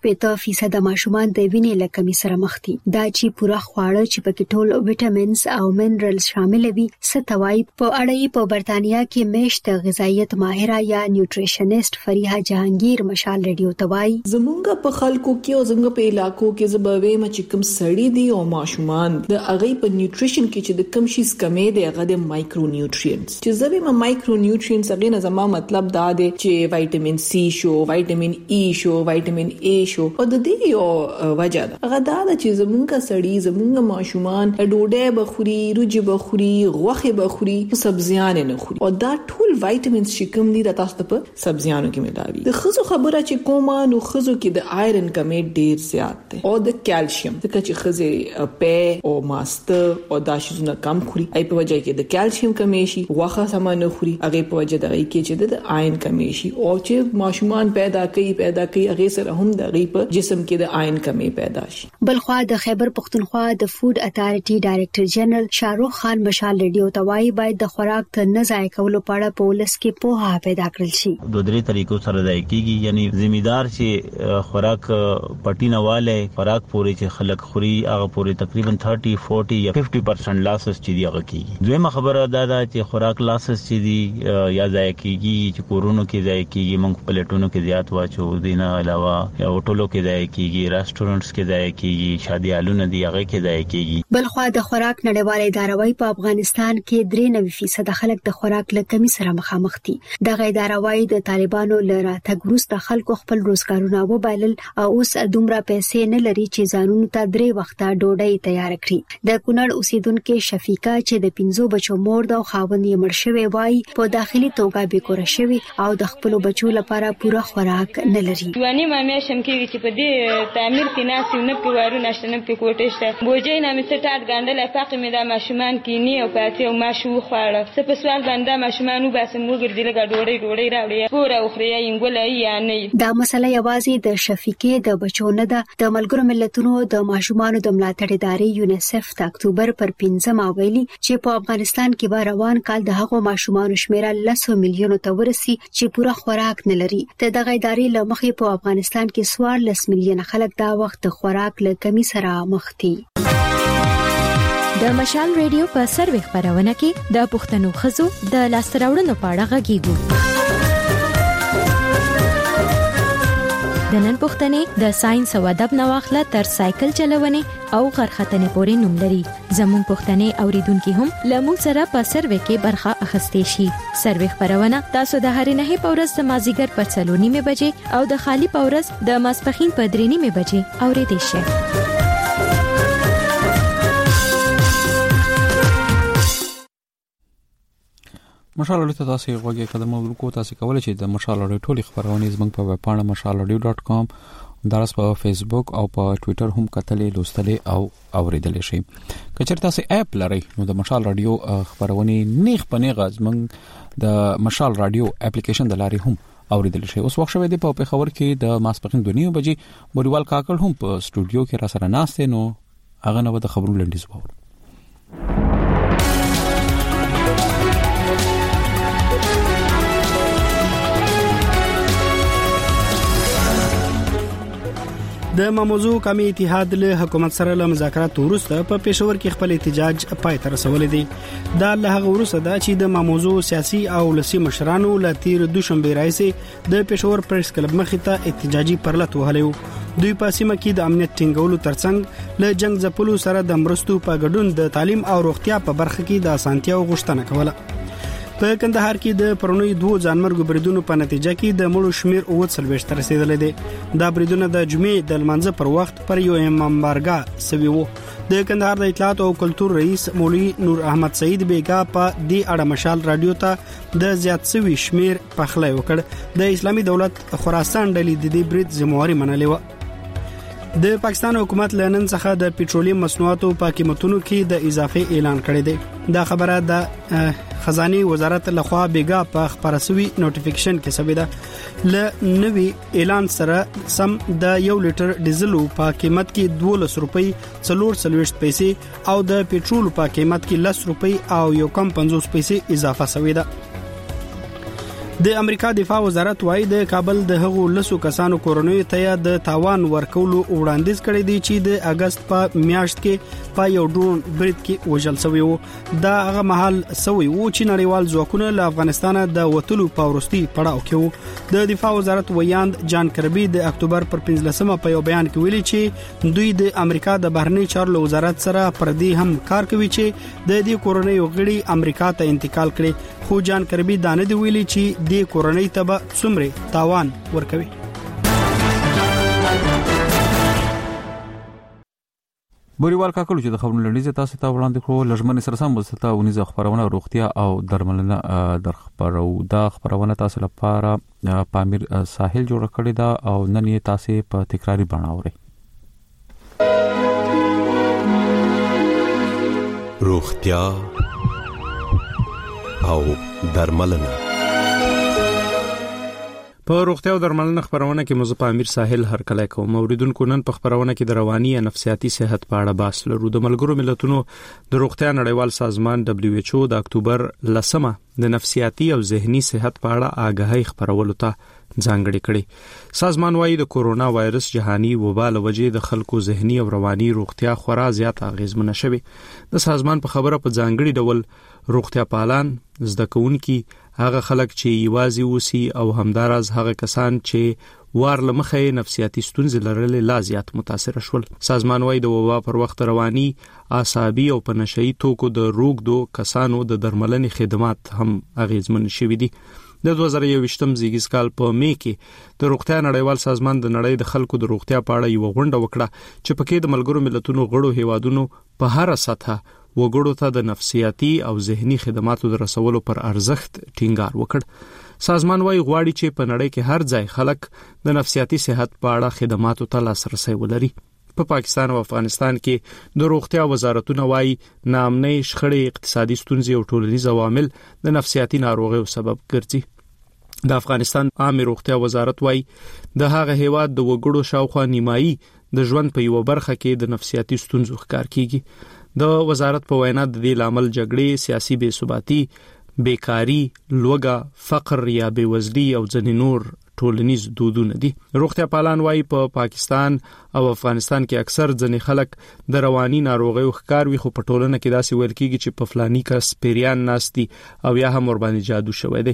2% ماشومان د وینې له کمی سره مخ دي. دا چې پوره خواړه چې پکې ټول وټامینز او منرالز شامل وي ستوای په اړه په برتانیا کې میشت غذایت ماهره یا نیوټریشنست فریحه جهانگیر مشال ریډیو توای زمونږ په خلکو کې او زمونږ په علاقو کې زبوي چې کوم سړی دي او ماشومان د هغه په نیوټریشن کې چې د کم شي کمې دي هغه د مایکرو نیوټریانټس چې زبې مایکرو نیوټریانټس هغه نه زما مطلب دا دی چې وایټامین سی شو وایټامین ای شو وایټامین ای شو او د دې یو وجه ده هغه دا چې زمونږ سړی زمونږ ماشومان ډوډۍ بخوري روجي بخوري غوښه بخوري سبزیان نه خوري او دا ټول وایټامینز چې کوم دي د تاسو په سبزیانو کې ملاوي. د خزو خبره چې کومه نو خزو کې د آیرن کمی ډیر زیات ده او د کیلشیم ځکه چې خزه په او ماست او دا شیزونه کم خوري ای په وجه کې د کیلشیم کمی شي غوښه سم نه خوري هغه په وجه د کې چې د آیرن کمی شي او چې ماشومان پیدا کوي هغه سره هم د غي په جسم کې د آیرن کمی پیدا شي. بلخوا د خیبر پختونخوا د فود اتارټي ډایریکټر جنرال شاروخ خان مشال ریډیو توای باید د خوراک ته نه ضایع کولو په اړه په ولس کې پوهه پیدا کړل شي. دوه درې طریقو سره ضایع کیږي یعنی ذمہدار چې خوراک پټینواله خوراک پوري چې خلک خوري هغه پوري تقریبا 30 40 یا 50% لاسز چې دی هغه کیږي. دویمه خبره دا ده چې خوراک لاسز چې دی یا ضایع کیږي چې کورونو کې ضایع کیږي موږ پلیټونو کې زیات واچو دینه علاوه یا هوټلو کې ضایع کیږي ریسټورانټس کې ضایع کیږي شادي حالونه دی هغه کې ضایع کیږي. بلخوا د خوراک نړیوالې ادارې په افغانستان کې 93% خلک د خوراک له کمی سره مخامخ دي. دغه ادارې د طالبانو لپاره تګروست خلکو خپل روزګارونه وبایلل او اوس دومره پیسې نه لري چې ځانونو ته 3 وخته ډوډۍ تیار کړي. د کونړ اوسیدونکو شفیقه چې د 15 بچو مور د خاوند یې مړ شوی وای په داخلي توګه به کور شوی او د خپل بچو لپاره پوره خوراک نه لري. ونی مامې شم کې چې په دې تعمیر کې ناس نه په وارو نشته نه په کوټشته بوجي نه مې سټات ګاندل پاک مې د ماشومان کې نی او پاتې او ماشو خوړه څه په سوال باندې ماشومان وباسم وګرځي لګا ډوډۍ راوړي پوره اخري انګولای یا نه. دا مسله یوازې د شفیقې د بچو نه ده. د ملګرو ملتونو د ماشومان د ملاتړ ادارې یونیسف د اکتوبر پر 15 ویلي چې په افغانستان کې به روان کال د هغو ماشومان شمیره 100 میلیون ته ورسي چې پوره خوراک نه لري. د دغه ادارې له مخې په افغانستان کې 14 میلیون خلک دا وخت د خوراک له کمی سره مخ دي. د مشال ریډیو په سروي خبرونه کې د پښتنو خزو د لاستراوړنو په اړه غږیږو. د نن پوښتنې د ساينس او ادب نواخله تر سایکل چلونې او غرختنې پورې نوم لري. زموږ پوښتنې اوریدونکو هم لمو سره په سروې کې برخه اخیستې شي. سروې خبرونه تاسو د هرې نه په ورځ د مازیګر په 3:30 بجې او د خالی په ورځ د ماسپخین په 3:30 بجې اوریدئ شئ. مشال اړیو ته تاسو غوږی قدم ورکو. تاسو کولای شئ د مشال اړیو ټولې خبرونه زموږ په ویب پاڼه mashalradio.com درس په فیسبوک او په ټوئیټر هم کتلې لوستلې او اوریدلې شئ. کچېرته تاسو اپ لرئ نو د مشال رادیو خبرونه نیغ په نیغه زموږ د مشال رادیو اپلیکیشن د لارې هم اوریدل شي. اوس وخت شوه دی په خبر کې د ماسپخین 2:30 بجې بوریوال کاکړ هم په سټوډیو کې را سره ناشته نو هغه نو د خبرو لنډیز وو. د ماموزو قومي اتحاد له حکومت سره له مذاکرات وروسته په پېښور کې خپل احتجاج پای ته رسولې دي. دا له هغه وروسته دا چې د ماموزو سیاسي او لسی مشرانو له تیر دوشنبه راځي د پېښور پریس کلب مخې ته احتجاجي پرلط وهلیو. دوی په سیمه کې د امنیت ټینګولو ترڅنګ له جنگ ځپلو سره د مرستو په ګډون د تعلیم او روغتیا په برخه کې د اسانتیاو غوښتنه کوله. په کندهار کې د پرونی 2 ځانمرګ بریدونو په نتیجه کې د مړو شمیر 39 ته رسیدلی دی. دا بریدونه د جمعې د لمانځه پر وخت پر یو امامبارګه سوي وو. د کندهار د اطلاعات او کلتور رئیس مولوی نور احمد سعید بیگا په دې اړه مشال رادیو ته د زیات سوي شمیر پخلی وکړ. د اسلامي دولت خراسان ډلې د دې برید ذمہواری منلې و. د پاکستان حکومت لنن څخه د پېټرولیم مصنوعاتو په قیمتونو کې د اضافه اعلان کړی دی. دا خبره د خزانه وزارت لخوا بیگا په خبرسوي نوټیفیکیشن کې ثبت ده. ل نوی اعلان سره سم د 1 لیټر ډیزل په قیمت کې 12 روپۍ 44 پیسې او د پېټرول په قیمت کې 10 روپۍ او یو کم 50 پیسې اضافه شوې ده. د امریکا دفاع وزارت وايي د کابل د هغو لسو کسانو کورونی ته د تاوان ورکولو وړاندیز کړی دی چې د اگست په میاشت کې په یو ډرون برید کې وژل شوی وو. دا هغه محل سوی وو چې نړیوال ځواکونه له افغانستان د وټلو په ورستي پړاو کې وو. د دفاع وزارت ویاند جان کربي د اکتوبر پر 15مه په یو بیان کې ویلي چې دوی د امریکا د بهرنی چارو وزارت سره پر دې هم کار کوي چې د دې کورونی غړي امریکا ته انتقال کړي. خو جان کربي دانه دی ویلي چې د کورنۍ تبع څومره تاوان ورکوي. بوریوال کاکړو چې د خبرونو لنډیز تاسو ته وړاندې کړو لژمن سره سم وسته ونیزه خبرونه روغتیا او درملنه در خبرو دا خبرونه تاسو لپاره پامیر ساحل جوړ کړی دا او نن یې تاسو په تکراری بڼه اورئ. روغتیا او درملنه. په روغتیا او درملنه خبرونه کې مزه په امیر ساحل هر کله کوم اوریدونکو نن په خبرونه کې د رواني یا نفسیاتي صحت په اړه بحث لرو. د ملګرو ملتونو د روغتیا نړیوال سازمان WHO د اکتوبر 10 د نفسیاتي او ذهني صحت په اړه آگاهی خبرولو ته ځانګړي کړي. سازمان وايي د کورونا وایرس جهاني وبا له وجې د خلکو ذهني او رواني روغتیا خورا زیات اغیزمنه شوه. د سازمان په خبره په ځانګړي ډول روغتیا پالان زده کوونکي هغه خلک چې یوازې وسی او همدارز هغه کسان چې وار لمخې نفسیاتي ستونزې لرلې لا زیات متاثر شول. سازمان وايي د وبا پر وخت رواني اعصابي او په نشئی توکو د روغدو کسانو د درملنې خدمات هم اغیزمن شوي دي. د 2021م زیږیز کال په می کې د روغتیا نړیوال سازمان د نړۍ د خلکو د روغتیا په اړه یو غونډه وکړه چې پکې د ملګرو ملتونو غړو هیوادونو په هر سطح وګړو ته د نفسیاتي او ذهني خدماتو د رسولو پر ارزښت ټینګار وکړ. سازمان وايي غواړي چې په نړۍ کې هر ځای خلک د نفسیاتي صحت په اړه خدماتو ته لاسرسي ولري. په پاکستان او افغانستان کې د روغتیا وزارتونه وايي ناامنۍ، شخړې، اقتصادي ستونزې او ټولنیز عوامل د نفسیاتي ناروغیو سبب ګرځي. د افغانستان عامه روغتیا وزارت وايي د هغه هیواد د وګړو شاوخوا نیمایي د ژوند په یو برخه کې د نفسیاتي ستونزو ښکار کیږي. د وزارت په وینا د دې لامل جګړې، سیاسي بې ثباتي، بیکاری، لوږه، فقر یا بېوزلي او ځینې نور ټولنیز دودونه دي. روغتیا پالان وايي په پاکستان او افغانستان کې اکثر ځینې خلک د رواني ناروغیو ښکار وي، خو په ټولنه کې داسې ویل کیږي چې په فلاني کس پیریان ناستي او یا هم ور باندې جادو شوی دی.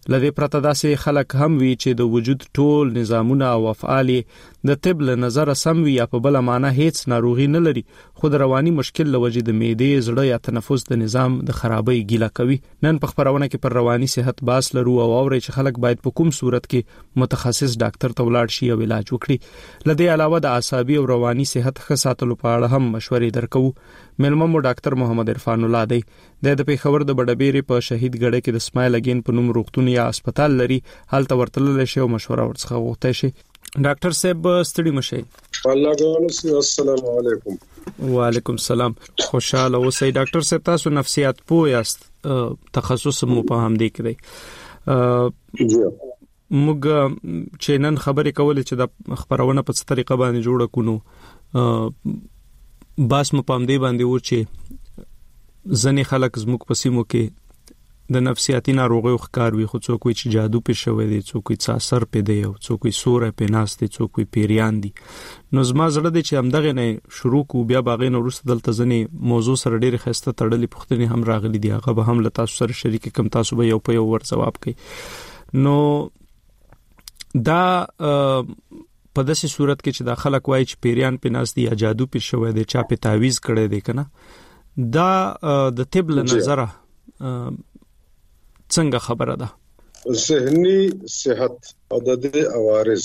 لدې پرته داسې خلک هم وی چې د وجود ټول نظامونه او افعال د طب له نظر سم وي یا په بل معنی هیڅ ناروغي نه لري، خو د رواني مشکل لوجې د معدې، زړه یا تنفس د نظام د خرابۍ ګیله کوي. نن په خبرونه کې پر رواني صحت باس لرو او اوري چې خلک باید په کوم صورت کې متخصص ډاکټر ته ولاړ شي او علاج وکړي. لدې علاوه د اعصابي او رواني صحت ښه ساتلو په اړه هم مشورې درکو. ملممو ډاکټر محمد عرفان الله دی د پیښور د بډبېری په شهید ګړې کې د اسماعیل اگین په نوم روغتون یا هسپتال لري، هلته ورتلل شي او مشوره ورڅخه غوښتل شي. ډاکټر صاحب ستړي مشه. الله ګورنه. السلام علیکم. وعلیکم السلام. خوشاله اوسئ. ډاکټر صاحب تاسو نفسیات پوه یاست، تخصص مو په هم دی کړی. موږ چې نن خبرې کولې چې د خبرونه په څه طریقه باندې جوړه کونو، باس مو پام دی باندې و چې ځنې خلک زموږ په سیمو کې د نفسیاتي ناروغیو ښکار وي، خو څوک وایي چې جادو پې شوی دی، څوک وایي څه اثر پې دی، او څوک وایي سوری پې ناست دی، څوک وایي پیریان دي. نو زما زړه دی چې همدغې نه شروع کړو، بیا به هغې نه وروسته دلته ځنې موضوع سره ډېرې ښایسته تړلې پوښتنې هم راغلي دي، هغه به هم له تاسو سره شریک کړم، تاسو به یو په یو ور ځواب کوئ. نو دا په داسې صورت کې چې دا خلک وایي چې پیریان پې ناست دي یا جادو پې شوی دی، چا پې تعویز کړی دی که نه، دا د طب له نظره څنګه خبره ده؟ ذهني صحت او د دې عوارض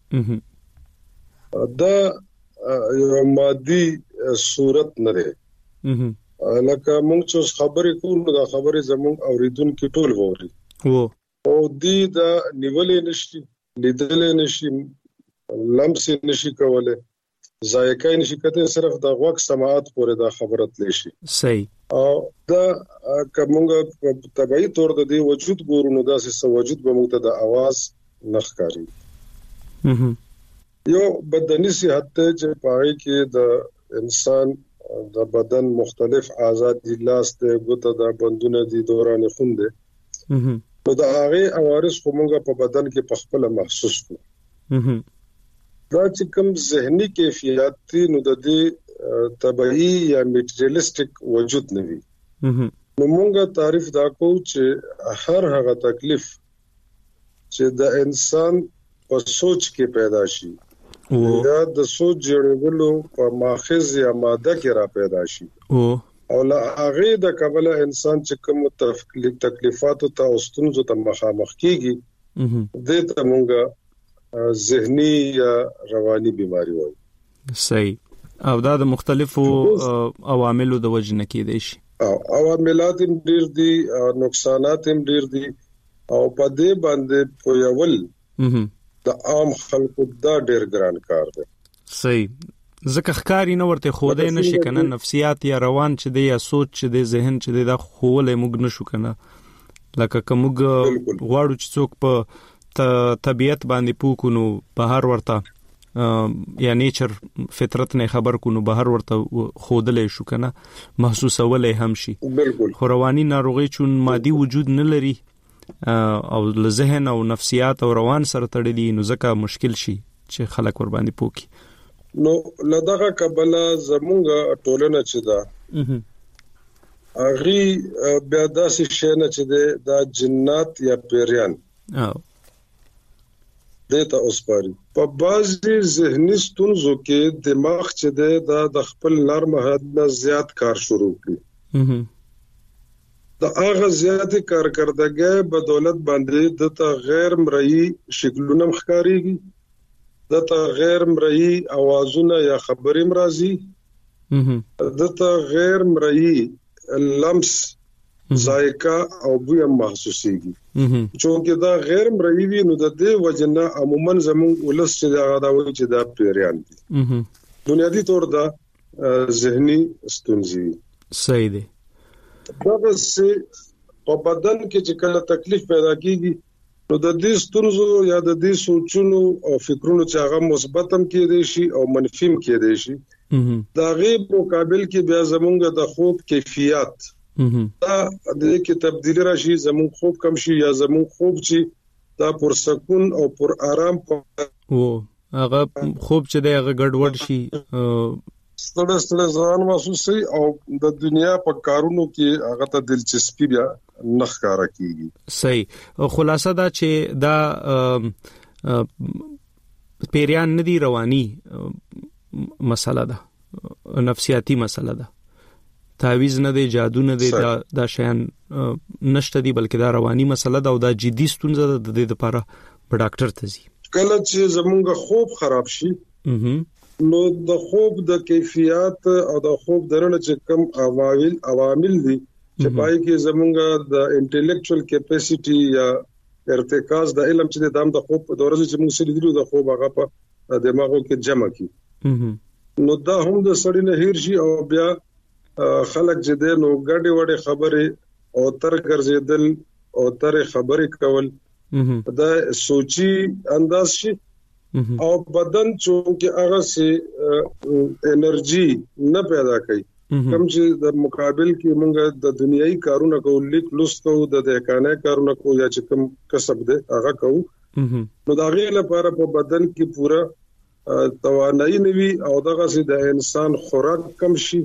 دا یو مادي صورت نه دی. لکه موږ چې خبرې کوو دا خبرې زموږ اوریدونکو ټول ووري او دې دا نیولې نشي، لیدلې نشي، لمس نشي کولای، ذایقه نشي کته، صرف د غوږ سماعت پورې دا خبره تلی شي. صحیح. او دا کومه طبيعي تور د دې وجود ګورونو دا سه وجود به موږ ته د आवाज نخکاری. یو بدني صحت ته چې پای کې د انسان د بدن مختلف اعضاء دي، لاس ته ګوته د بندونه دي، دوران خون دي، نو دا هغه عوارض کومه په بدن کې په خپل محسوس کو. دا چې کوم ذهني کیفیت دي نو د دې طبيعي یا میټریالیسټک وجود نه وي. نو موږ تعریف دا کوو چې هر هغه تکلیف چې د انسان په سوچ کې پیدا شي یا د سوچ جوړولو په ماخذ یا ماده کې را پیدا شي او لا هغه د قبل انسان چې کوم تکلیفات او تاسو ته مخامخ کیږي، دې ته موږ ذهني یا رواني بیماری وایي. صحیح. او دا د مختلفو عواملو د وجه نه کېدای شي. عواملات هم ډیر دي او نقصانات هم ډیر دي، او په دې باندې پویول د عام خلکو دا ډیر ګران کار دی. صحیح. ځکه ښکاری نه ورته خودای نشي کنه، نفسیات یا روان چې دی یا سوچ چې دی، ذهن چې دی، دا خولې موږ نشو کنه. لکه که موږ غواړو چې څوک په طبیعت باندې پوکونو بهر ورته یا نیچر فطرت نه خبر کونو بهر ورته خودلې شو کنه، محسوسولې هم شي. خو رواني ناروغي چون مادي وجود نه لري او له ذهن او نفسیات او روان سره تړلي، نو ځکه مشکل شي چې خلک ور باندې پوکي. نو لدغه قبل زمونږ ټولنه چې دا اغي بیا داسې شي نه چې دا جنات یا پیریان دیتا اوسپاري. په بعضي ذهني ستونزو کې دماغ چې دا د خپل نرم حد نه زیات کار شروع کړي، د هغه زیات کارکردګۍ بدولت باندې د غیر مرئی شکلونه مخکاريږي، د غیر مرئی اوازونه یا خبرې مرضی، د غیر مرئی لمس، ذایقه او بوی محسوسيږي. چونکه دا غیر مرئی وي نو د دې وجنه عموما زمون ولس چې دا غواړي چې دا پیریان دي. بنیادی طور دا ذهني ستونزې. صحیح دی. دا سه په بدن کې چې کله تکلیف پیدا کیږي نو د دې ستونزو یا د دې سوچونو او فکرونو چې هغه مثبت هم کېدای شي او منفي هم کېدای شي، دا غیب مقابل کې بیا زمونږ د خوب کیفیت دا د کې تبدیلی راشي، زمون خوب کم شي یا زمون خوب چې دا پر سکون او پر آرام هغه خوب چې دی هغه ګډوډ شي، ستړي ځان محسوسي او د دنیا په کارونو کې هغه ته دلچسپي بیا نخکاره کیږي. صحیح. خلاصه دا چې دا پیریان ندي رواني مسله ده, نفسیاتی مسله ده, تعویز نه دی, جادو نه دی, دا شیان نشته دي, بلکې دا رواني مسله ده او دا جدي ستونزه ده د دې لپاره په ډاکټر ته ځي. کله چې زمونږ خوب خراب شي نو د خوب د کیفیت او د خوب درنه چې کم عوامل دي چې پای کې زمونږ د انټلیکچوال کیپاسټي یا ارتکاز د علم چې د دام د خوب په دورې چې موږ سړي دي د خوب هغه په دماغو کې جمع کی نو دا هم د سړي نه هیر شي او بیا خلک چې د نو ګډي وړي خبره او تر ګرځیدل او تر خبرې کول دا سوچي انداز شي او بدن چې هغه سي انرژي نه پیدا کوي کوم چې د مقابل کې موږ د دنیوي کارونه کوو, لیک لوستو د دهقانه کارونه کوو یا چې کوم کسب ده هغه کوو نو دا غیر لپاره په بدن کې پورا توانایي نوي او دغه سي د انسان خوراک کم شي,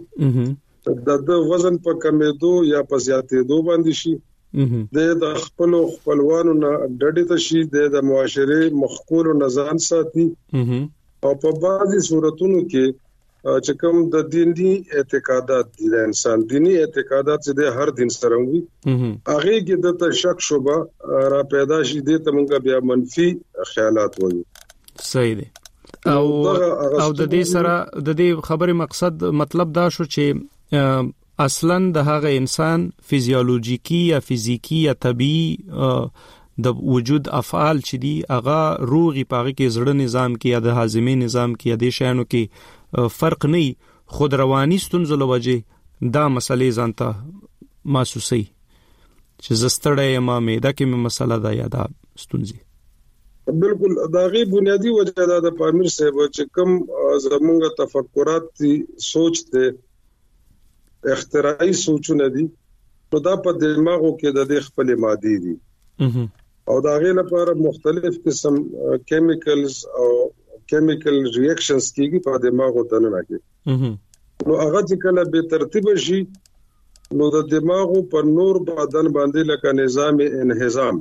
د وزن په کمیدو یا په زیاتېدو باندې شي, د خپلوانو نه ډډې ته شي, د معاشري مخکول نزان ساتي او په بعضي صورتونو کې چې کوم د دیني اعتقادات دي د انسان دینی اعتقادات چې د هر دین سره وي هغه کې د شک شوبه را پیدا شي, د تمنګ بیا منفي خیالات وایي. صحیح دي. او د دې سره د دې خبرې مقصد مطلب دا شو چې اصلا د هغه انسان فزیولوژیکی یا فزیکی یا طبيعي د وجود افعال چې دي هغه روغي پاغه کې زړه نظام کې یا د هاضمې نظام کې یا د شانو کې فرق نه, خود رواني ستونزو لوجه دا مسلې ځانته محسوسي چې زستړې ما معده کې مسله ده یا دا ستونزي. بالکل دا غي بنیادی وجه ده د پامیر صاحب چې کوم زمونږ تفکرات دي, سوچ ته اختراعي سوچونه دي نو دا په دماغو کې د خپل مادي دي او دا غي لپاره مختلف قسم کیمیکلز او کیمیکل ریاکشنز کیږي په دماغو دننه کې نو هغه چې کله به ترتیب شي نو د دماغو په نور بدن باندې لکه نظام انهضام,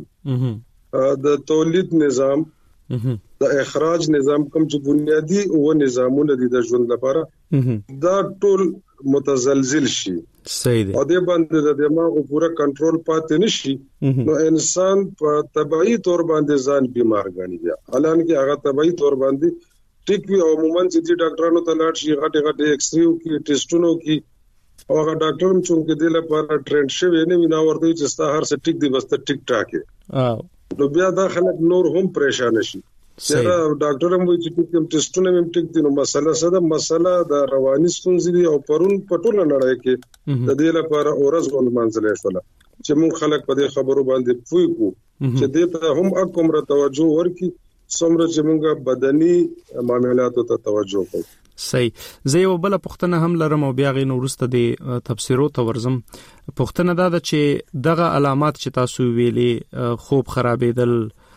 د تولید نظام, د اخراج نظام, کوم چې بنیادی او نظامونه دي د ژوند لپاره دا ټول متزلزل شي. صحیح دی. او د باندې د دماغ پورا کنټرول پاتې نشي نو انسان په طبيعي تور باندې ځان بیمار غني بیا حالانکه هغه طبيعي تور باندې ټیک وي او عموما چې ډاکټرانو ته لاړ شي غټه ایکس ری کې ټیسټونو کې او هغه ډاکټر هم چې د لپاره ټرند شوی نه وینا ورته چې ستا هر څه ټیک دی بس ته ټیک ټاک نو بیا دا خلک نور هم پریشان شي. سره ډاکټر هم وایي چې کوم ټیسټونه هم ټیک دي نو مسله څه ده, مسله د رواني ستونزې دي او پرون پټول نه لړای کې د دې لپاره اورز غوښمن منځلې شول چې موږ خلک په دې خبرو باندې پوي کو چې دې ته هم اکمره توجه ورکړي څومره چې موږ بدني معاملاتو ته توجه کوو. صحیح. زه یو بل پوښتنه هم لرم او بیا غي نورسته د تفسیرو ته ورزم. پوښتنه دا ده چې دغه علامات چې تاسو ویلي خوب خرابېدل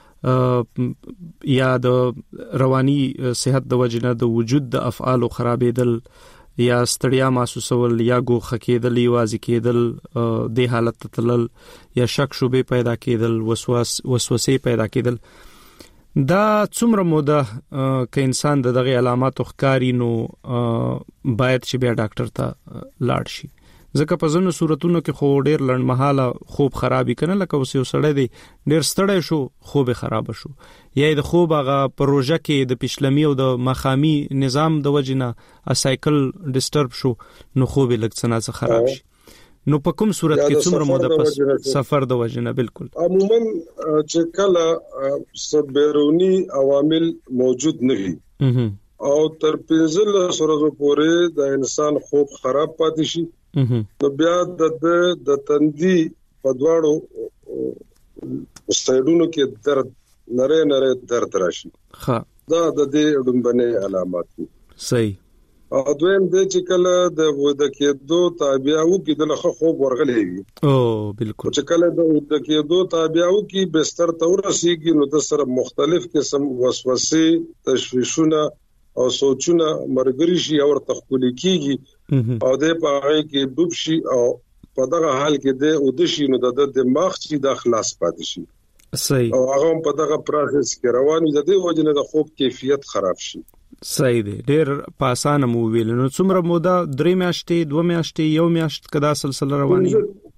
یا د رواني صحت د وجنه د وجود د افعال خرابېدل یا ستړیا محسوسول یا ګوخه کېدل یوازې کېدل د حالت تلل یا شک شوبه پیدا کېدل وسوسه پیدا کېدل دا څومره موده ک انسان دغه علامات ښکاری نو باید چې بیا ډاکټر ته لاړ شي ځکه په ځینو صورتونو کې خو ډېر لړمحاله خوب خرابې کنه لکه اوس یو سړی دی ډېر ستړی شو خوب خراب شو یا د خوب هغه پروژه کې د پښلمي او د مخامي نظام د وجنه سایکل ډیسټرب شو نو خوب لږ څه خراب شي نو په کوم صورت کې څومره موده پس سفر د وجنه بالکل عموما چې کله سبرونی عوامل موجود نه وي او تر 15 ورځې پورې د انسان خوب خراب پاتې شي نو بیا د تندي په دواړو سایډونو کې درد نره درد راشي دا د دې ډومبنه علامات دي. صحیح. او دویم د چې کله د کېدو تابعو کې د لخوا خوب ورغلې وي او بالکل چې کله د کېدو تابعو کې بستر ته ورسیږي نو د سره مختلف قسم وسوسې تشویشونه او سوچونه مرګري شي او تخپل کیږي او د پاره کې ډوب شي او په دغه حال کې د اودشي نو د دماغ چې د خلاص پاتې شي صحیح او هغه په دغه پروسس کې روان دي د وجنه د خوب کیفیت خراب شي صحیح دی ډېر په اسانه مو ویل نو څومره موده 3 میاشتې 2 میاشتې 1 میاشت کدا سلسله رواني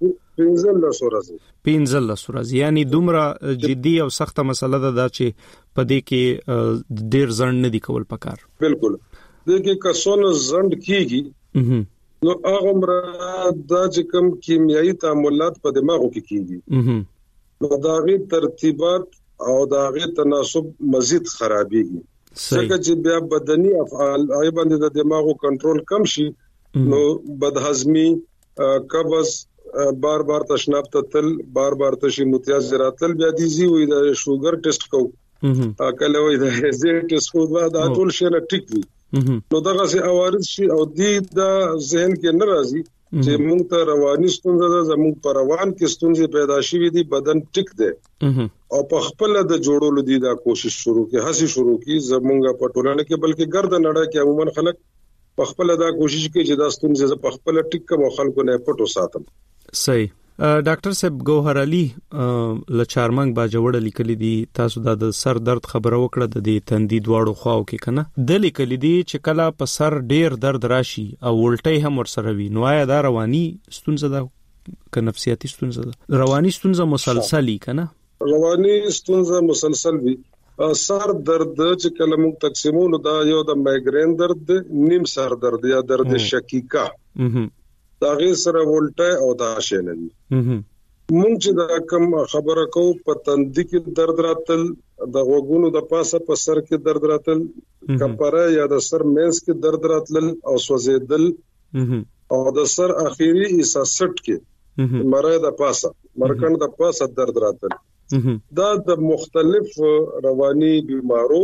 15 ورځې یعنی دومره جدي او سخته مسله ده چې په دې کې ډېر ځند نه دی کول پکار بالکل د کې کسونه ځند کیږي نو هغه مراد د چې کوم کیمیاوي تعاملات په دماغو کې کیږي نو دا غي ترتیبات او دا غي تناسب مزید خرابيږي څنګه چې بیا بدني افعال ای باندې د دماغو کنټرول کم شي نو بدهضمي قبض بار بار تشناب ته تل بار بار تشي متیاز راتل بیا دي زی وي د شوګر ټیسټ کو کله وي د هزار ټیسټ کو دا ټول شي نه ټیک وي نو دغه سي اوارد شي او دي د ذهن کې ناراضي چې موږ ته رواني ستونزه ده زموږ پر روان کې ستونزې پیدا شي دي بدن ټیک ده او په خپل د جوړولو دي دا کوشش شروع کی هڅه شروع کی زموږ په ټولنه کې بلکې ګرد نړۍ کې عموما خلک په خپل دا کوشش کوي چې دا ستونزې په خپل ټیک کوم خلکو نه پټو ساتم صحیح ډاکټر صاحب ګوهر علي لچارمنګ باجوړ لیکلي دي تاسو د سر درد خبره وکړه د دې تندي دواړو خواو کې کنه د لیکلي دي چې کله په سر ډیر درد راشي او ولټي هم ورسره وي نو آیا دا رواني ستونزه ده که نفسیاتي ستونزه ده رواني ستونزه مسلسلي کنه رواني ستونزه مسلسل وي سر درد چې کله موږ تقسیمونو دا یو د مایګرین درد نیم سر درد یا درد شکیکا دا غیر سره ولټه او دا شې نه دي مونږ چې دا کوم خبره کو په تندې کې درد راتل د غوګونو د پاسه په سر کې درد راتل کپره یا د سر مینس کې درد راتل او سوځیدل او د سر اخیری حصہ سټ کې مرای د پاسه مرکن د پاسه درد راتل دا د مختلف رواني بیمارو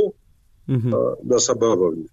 د سبب وي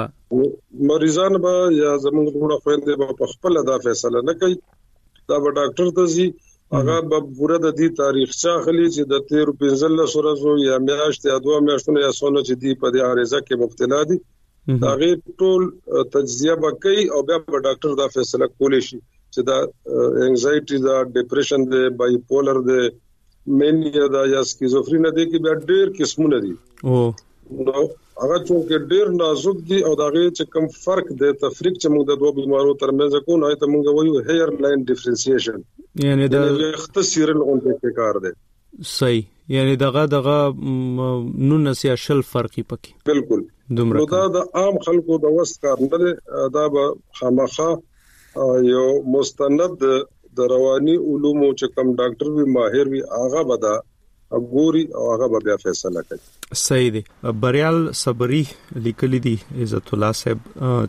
مریضان به یا زموږ ټول خويندې په خپل دا فیصله نه کوي دا به ډاکټر ته زی هغه به پوره د دې تاریخ څخه چې د 13 ورځو یا میاشت یا 2 میاشتونو یا سونه چې دی په دې عارضه کې مبتلا دي دا غي ټول تجزیه وکړي او بیا به ډاکټر دا فیصله کولی شي چې دا انزایټي دا ډیپریشن دی بایپولر دی مینیا دا یا سکیزوفرینیا دی کې بیا ډېر قسمونه دي نو هغه چې ډېر نازک دي او دا غي چې کوم فرق دی تفریق چې موږ د دوه بیمارو ترمنځ کوو نو ته موږ وایو هیر لاین ډیفرنسییشن یعنی دا اختصارن اونته کار دی صحیح یعنی دغه نونسیا شل فرقي پکې بالکل نو دا د عام خلکو د وست کار نه دی دا به خامخا یو مستند د رواني علومو چې کوم ډاکټر وی ماهر وی هغه بدا ګوري او هغه بیا فیصله کوي صحیح دی بریال صبري لیکلي دي عزت الله صاحب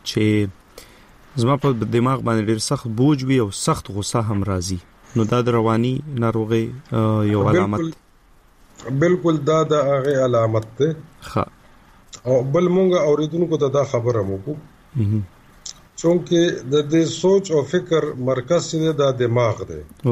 چې زما په دماغ باندې ډېر سخت بوج وي او سخت غصه هم راځي نو دا د رواني ناروغي یو علامت بالکل دا د هغه علامت ده ها او بل مونږه اوریدونکو ته دا خبره مو چونکه د دې سوچ او فکر مرکز چې د دماغ ده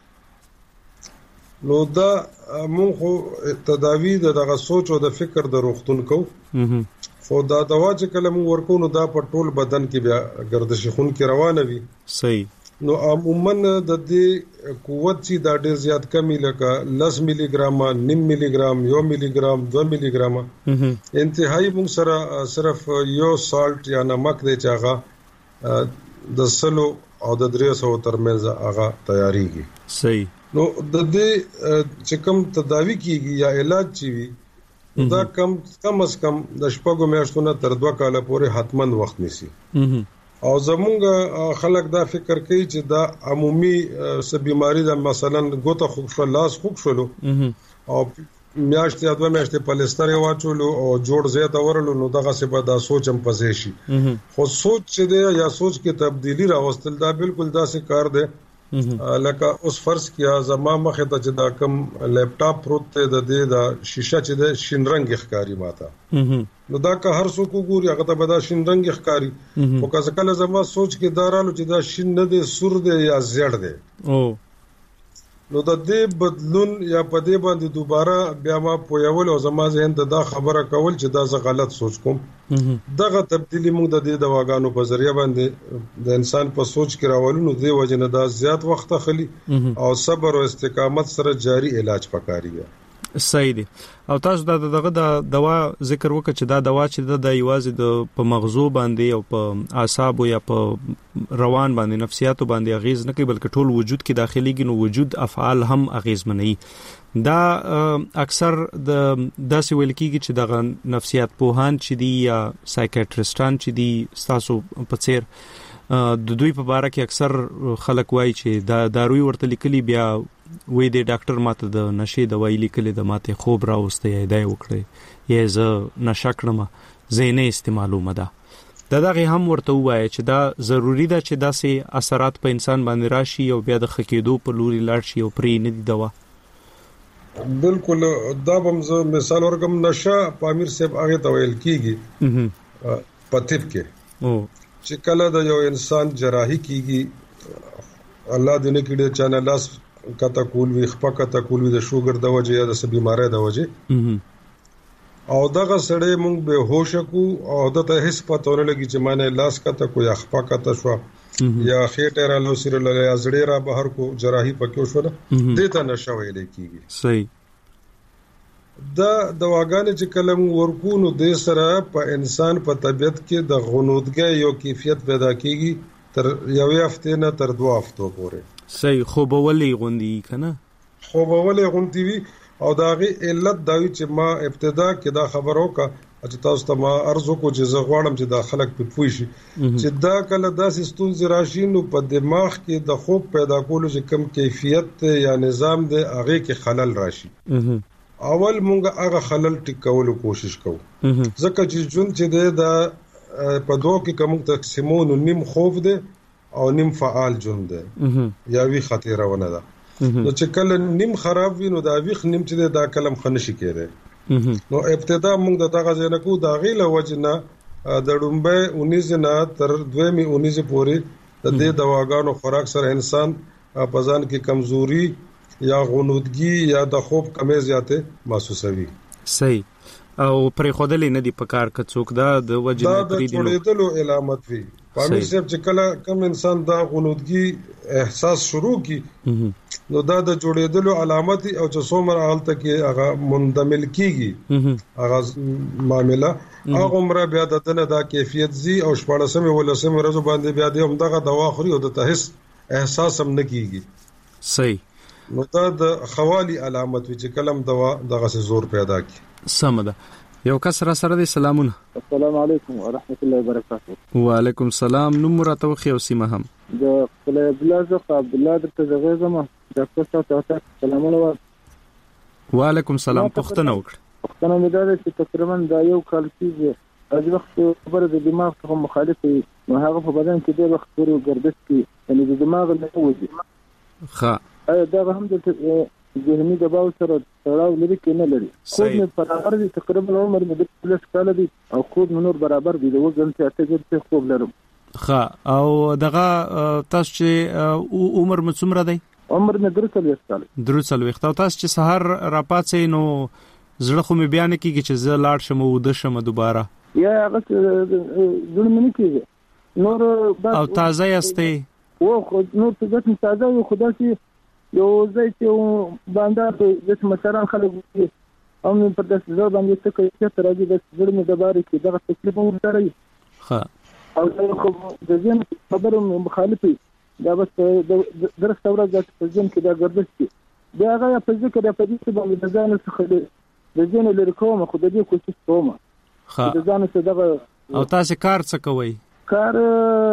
نو دا مونږ تداوی دغه سوچ او د فکر د روغتون کو خو دا دوا چې کله مونږ ورکو نو دا په ټول بدن کې بیا گردش خون کې روانه وي صحیح نو عموما د دې قوت چې دا ډېر زیات کمی لکه 10 ملي ګرام 9 ملي ګرام 1 ملي ګرام 2 ملي ګرام انتهایی مونږ سره صرف یو سالت یا نمک دی چې هغه د سلو او د 300 ترمنځ هغه تیاریږي صحیح نو د دې چې کوم تداوی کیږي یا علاج چي وي دا کم از کم د شپږو میاشتونو تر 2 کال پورې حتمن وخت نیسي او زمونږ خلک دا فکر کوي چې دا عمومي څه بيماري ده مثلا ګوته خوښ لاس خوښ شلو او میاشت یا 2 میاشتې پلستر واچولو او جوړ زیات ورلو نو دغه څه به دا سوچم پزې شي خو سوچ چې دی یا سوچ کې تبدیلی راوستل دا بالکل داسې کار دی لکه اوس فرض کیا زما مخه ته چې دا کم لپټاپ پروت ته د دې دا شیشه چې د شین رنگ ښکاری ماته نو دا که هر څوک ګوري هغه ته به دا شین رنگ ښکاری او که کله زما سوچ کې دارالو چې دا شین نه دی سور دی یا زیړ دی نو د دې بدلون یا په دې باندې دوباره بیا ما پویول او زما ذهن ته دا خبره کول چې دا زه غلط سوچ کوم دغه تبدیلی موږ د دې دواګانو په ذریعہ باندې د انسان په سوچ کې راولو نو دې وجنه دا زیات وخت اخلي او صبر او استقامت سره جاری علاج پکاري. صحیح دي. او تاسو دغه د دوا ذکر وکړه چې دا دوا چې د یوازې د په مغزو باندې او په اعصاب یا په روان باندې نفسیاتو باندې اغیز نه کوي بلکې ټول وجود کې داخليږي نو وجود افعال هم اغیز مني. دا اکثر د داسې ویل کېږي چې دغه نفسیات پوهان چې دي یا سایکیاټریسټان چې دي تاسو په څیر د دوی په اړه کې اکثر خلک وایي چې دا داروي ورته لیکلي بیا وې د ډاکټر ماته د نشي دوايي لیکلي د ماته خوب راوسته یا دای وکړي یا زه نشه کړم زینه استعمالومه ده دغه هم ورته وایي چې دا ضروری ده چې داسې اثرات په انسان باندې راشي او بیا د خکېدو په لوري لاړ شي او پرې نه دی دوا. بالکل دا به زه مثال ورکم نشه په امیر صاحب هغه ته ویل کیږي په طب کې چې کله د یو انسان جراحي کیږي الله دې نه کړي چې نه لاس کته کول وي خپه کته کول وي د شوګر د وجه یا د سبي بیماری د وجه او دغه سړی مونږ به هوش کو او دته هیڅ پته نه لګي چې معنی لاس کته کو یا خپه کته شو یا خېټه را لوسره لیا زړه را بهر کو جراحي پکې شو نه دته نشه ویل کیږي. صحیح. دا دواګانې چې کلم ورکو نو د سره په انسان په طبيعت کې د غنودګۍ یو کیفیت پیدا کیږي تر یوې هفته نه تر 2 هفتو پورې. صحیح. خوبولې غوندي کنه خوبولې غوندي وي او داغه علت دا چې ما ابتدا کې دا خبرو کا چې تاسو ته ما ارزو کو چې زه غواړم چې دا خلک په پوي شي چې دا کله داسې ستونزې راشي نو په دماغ کې د خوب پیدا کولو چې کم کیفیت یا نظام دی هغه کې خلل راشي. اول مونږ هغه خلل ټیکولو کوشش کوو ځکه چې جون چې دا په دوه کې کوم تقسیمون نیم خوف دی او نیم فعال جون دی یا وی خطرونه ده نو چې کله نیم خراب وي نو دا ویخ نیم چې دا کلم خنشي کېده نو ابتدا موږ دغه ځای نه کو دا غیله وجنه د ډومبه 19 نه تر 2019 پورې د دې دواګانو خوراک سره انسان په ځان کې کمزوري یا غنودګي یا د خوب کمې زیاته محسوسوي. صحیح. او پرې خودلې نه دی پکار کڅوک دا د وجنه پرې دی دا جوړېدلو علامت وي. پامیر صاحب چې کله کم انسان دا غنودګي احساس شروع کی نو دا د جوړېدلو علامت او چې څومره حالت کې هغه مندمل کیږي هغه معاملہ هغه عمره بیا د تنه دا کیفیت زی او شپږمه ولسمه ورځ باندې بیا د همدغه دوا خوري او د تهس احساس هم نه کیږي. صحیح. نو دا د خوالي علامت وي چې کلم دوا دغه سه زور پیدا کی. سم ده. یو کس را سره دی. سلامونه. السلام علیکم ورحمت الله وبرکاته. وعلیکم السلام. نوم راته وخی او سیمه هم. د خپل بلازه عبد الله درته زغزمه ډاکټر صاحب ته سلامونه. وعلیکم السلام. پښتنه وکړه. پښتنه مې دا چې تقریبا دا یو کال کېږي از وخت خبره د دماغ څخه مخالف وي نو هغه په بدن کې د وخت پورې ګردش کی یعنی د دماغ نه وځي. ښه. دا هم د ذهني دباو سره تړاو لري کې نه لري. خوب مې برابر دي تقریبا عمر مې د پلس کال دي او خوب مې نور برابر دي د وزن ته اته خوب لرم. ښه. او دغه تاسو چې عمر مې څومره دی؟ عمر مې 3 سال. 3 وخت. تاسو چې سحر راپاتې نو زړه خو مې بیان کیږي چې زه لاړ شم او د شم دوباره یا هغه زړه مې نه کیږي نور او تازه یاستې او خو نور څه تازه یو خدای چې یو ځای چې باندې د مشران خلک هم په داسې ځای باندې څه کوي چې راځي د زړه مې د باري کې دغه تکلیف هم دري. ښه. او خو د ځین خبرو مخالفي دا بس درس اورځ د ځین کې دا ګرځي چې دا هغه په ذکر په دې چې باندې ځان څخه د ځین لري کوم خو د دې کوشش کوم. ښه. د ځان څخه دغه او تاسو کار څه کوئ؟ کار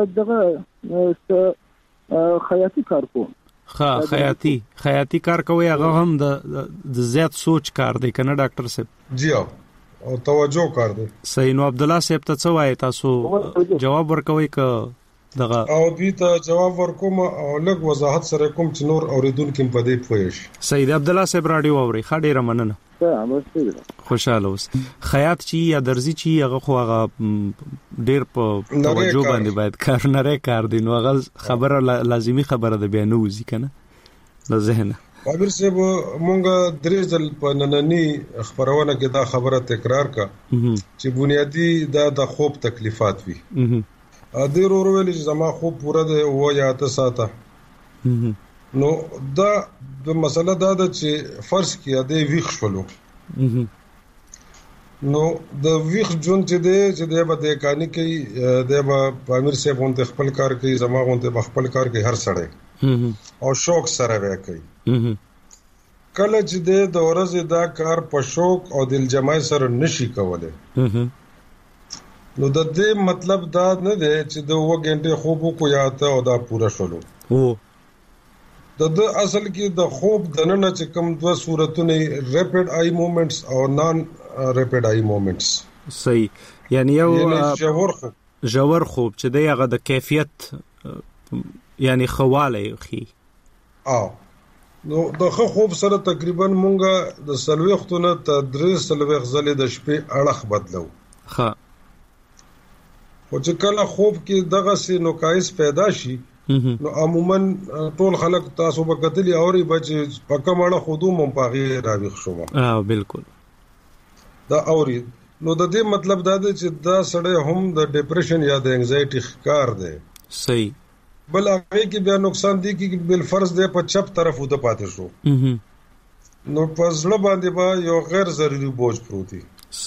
دغه خیاطي کار کوم. خیاطي کار کوي هغه هم د زیات سوچ کار دی کنه ډاکټر صاحب؟ جی او توجه کار دی. صحیح. نو عبد الله صاحب ته څه وایي تاسو جواب ورکوي ک دغه او دې ته جواب ورکوم او لږ وضاحت سره کوم چې نور اوریدونکو په دې پوه شي. صحیح. عبد الله صاحب رادیو اوري. خاډه رمننه. خوشاله اوس. خیاط چی یا درزي چی هغه خو هغه ډیر په توجه باندې باید کار نه کار دی نو هغه خبره لازمی خبره ده بیا نو ځي کنه له ذهن عابر صاحب مونږه درې ځل په نننی خبرونه کې دا خبره تکرار کا چې بنیادی د خوب تکلیفات وي ډیر ورویل چې زما خوب پوره دی او یا 8 ساعته نو دا د مسله دا ده چې فرض کړه د ویښ شولو نو د ویښ جون چې د به د کانی کې د به امیر صاحب غونډه خپل کار کوي زما غونډه خپل کار کوي هر سړی او شوق سره وای کوي کله چې د ورځې دا کار په شوق او دل جمعي سره نشي کولای نو د دې مطلب دا نه دی چې د 2 غنټه خوب کو یا ته او دا پورا شولو د اصل کې د خوب د نن چې کوم دوه صورتونه ریپډ آی موومېنټس او نان ریپډ آی موومېنټس صحیح یعنی یو جوور خوب چې دی هغه د کیفیت یعنی خواله خي نو د خوب سره تقریبا مونږه د سلوختونه ته 3 سلوخ زلې د شپې اړه بدلو ها او چې کله خوب کې دغه سي نقایص پیدا شي نو عموما ټول خلک تاسو په کتلی اوري بچ په کومه خودو مم پاغي راويخ شوم بالکل دا اوري نو د دې مطلب دا دی چې دا سړی هم د ډیپریشن یا د انزایټي ښکار دی صحیح بل هغه کې بیا نقصان دی کې بل فرض دی په چپ طرف وته پاتې شو نو په ځړ باندې با یو غیر ضروري بوج پروتي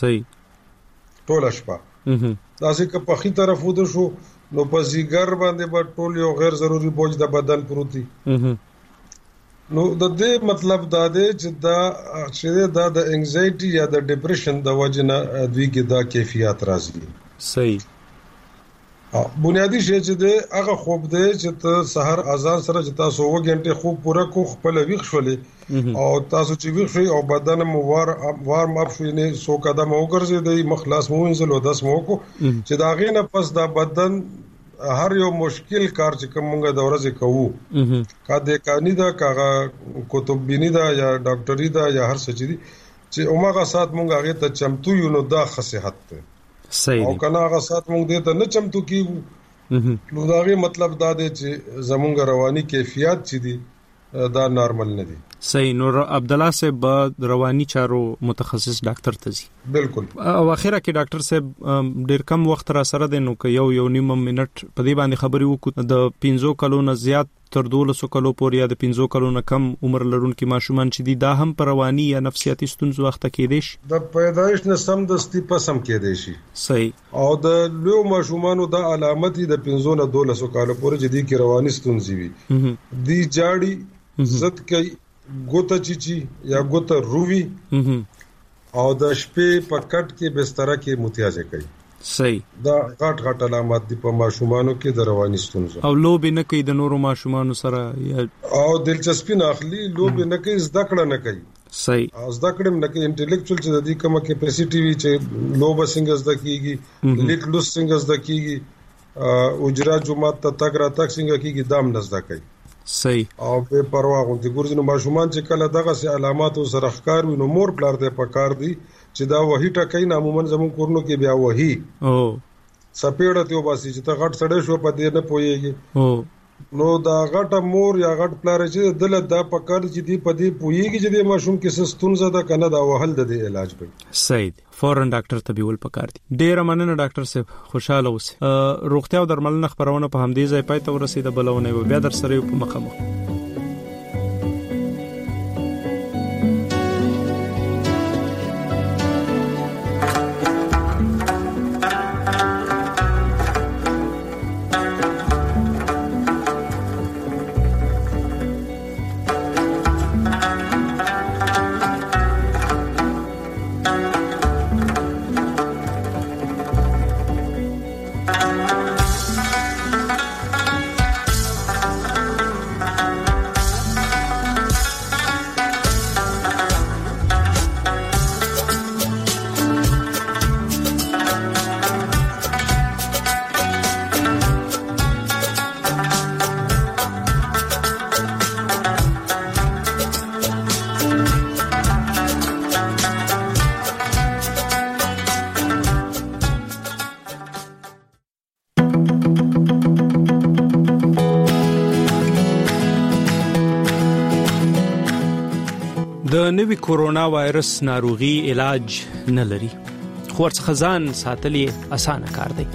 صحیح ټول شپه داسې که په خي طرف وته شو نو په زیګر باندې په ټول یو غیر ضروري بوج د بدن پروتي نو د دې مطلب دا دی چې دا د انزایټي یا د ډیپریشن د وجنه دوی کې دا کیفیت راځي صحیح بنیادی شی چې دی هغه خوب دی چې ته سحر اذان سره چې تاسو 2 غنټه خوب پوره کو خپل ویښ شولې او تاسو چې ویښ شئ او بدن مو وارم اپ شوی نه سو قدم وګرځي دی مخلاص مو انزل او 10 مو کو چې دا غینه پس دا بدن هر یو مشکل کار چې کومه د ورځې کوو کا د کانی دا کاغه کتب بینی دا یا ډاکټري دا یا هر څه چې اومغه سات مونږ هغه ته چمتو یو نو دا خصيحت ته صحیح او کنه هغه سات مونږ دې ته نه چمتو کیو نو دا غي مطلب دا دی چې زمونږ رواني کیفیت چې دي دا نارمل نه دي صحیح نور عبد الله صاحب رواني چارو متخصص ډاکټر ته زی بالکل او اخره کې ډاکټر صاحب ډیر کم وخت را سره دینو ک یو نیم منټ په دې باندې خبري وکړو د 15 کلو نه زیات تر 12 کلو پورې یا د 15 کلو نه کم عمر لرونکي ماشومان چې دي دا هم پر رواني یا نفسیاتي ستونزو وخت کې دي د پیدایش نه سم دستي پسم کې دي شي صحیح او د لو ماشومانو د علامت د 15 نه 12 کالو پورې چې دي کې رواني ستونزې وي دي جاړي زد کوي ګوته چی یا ګوته رووي او د شپې په کټ کې بستر کې متیازه کوي صحیح دا غټ علامات دي په ماشومانو کې د رواني ستونزو او لوب نه کوي د نورو ماشومانو سره یا او دلچسپي نه اخلي لوب نه کوي زده کړه نه کوي صحیح او زده کړه نه کوي انټلیکچوال چې د دې کومه کیپاسټي وي چې لوب څنګه زده کیږي لیک لوس څنګه زده کیږي اجرا جمعات ته تک را تک څنګه کیږي دام نه زده کوي صحیح او په پروا غونډي ګورځنو ماشومان چې کله دغه سي علامات سره ښکار وي نو مور پلار ته پکار دي چې دا وਹੀ ټکای نه عموما زمون کورنو کې بیا وਹੀ سپېړه ته وباسي چې ته غټ سړې شو په دې نه پويږي نو دا غټ مور یا غټ پلار چې دل دا پکار چې دی په دې پويږي چې د ماشوم کې ستونزه ده کنه دا وهل د علاج کوي صحیح فورن ډاکټر ته بیول پکار دي ډیر مننه ډاکټر صاحب خوشاله اوسه روغتیا او درملنه خبرونه په همدې ځای پای ته ورسېده بلونه بیا در سره په مخامخ د نوي کورونا وایرس ناروغي علاج نه لري، خو ورڅخه ځان ساتل یې اسانه کار دی.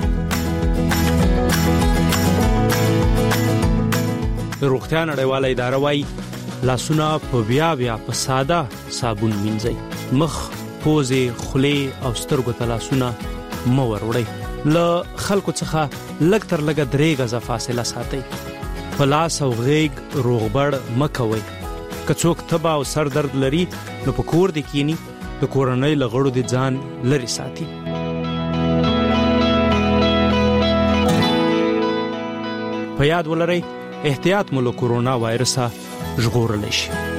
روغتیا نړیواله اداره وايي لاسونه په بیا په ساده صابون مینځئ. مخ، پوزې، خولې او سترګو ته لاسونه مه وروړئ. له خلکو څخه لږ تر لږه 3 غزه فاصله ساتئ. په لاس او غېږ روغبړ مه کوئ. که څوک تبه او سر درد لري نو په کور دې کینی، د کورنۍ له غړو دې ځان لري ساتي. په یاد ولرئ احتیاط مو له کورونا وایرسه ژغورلی شي.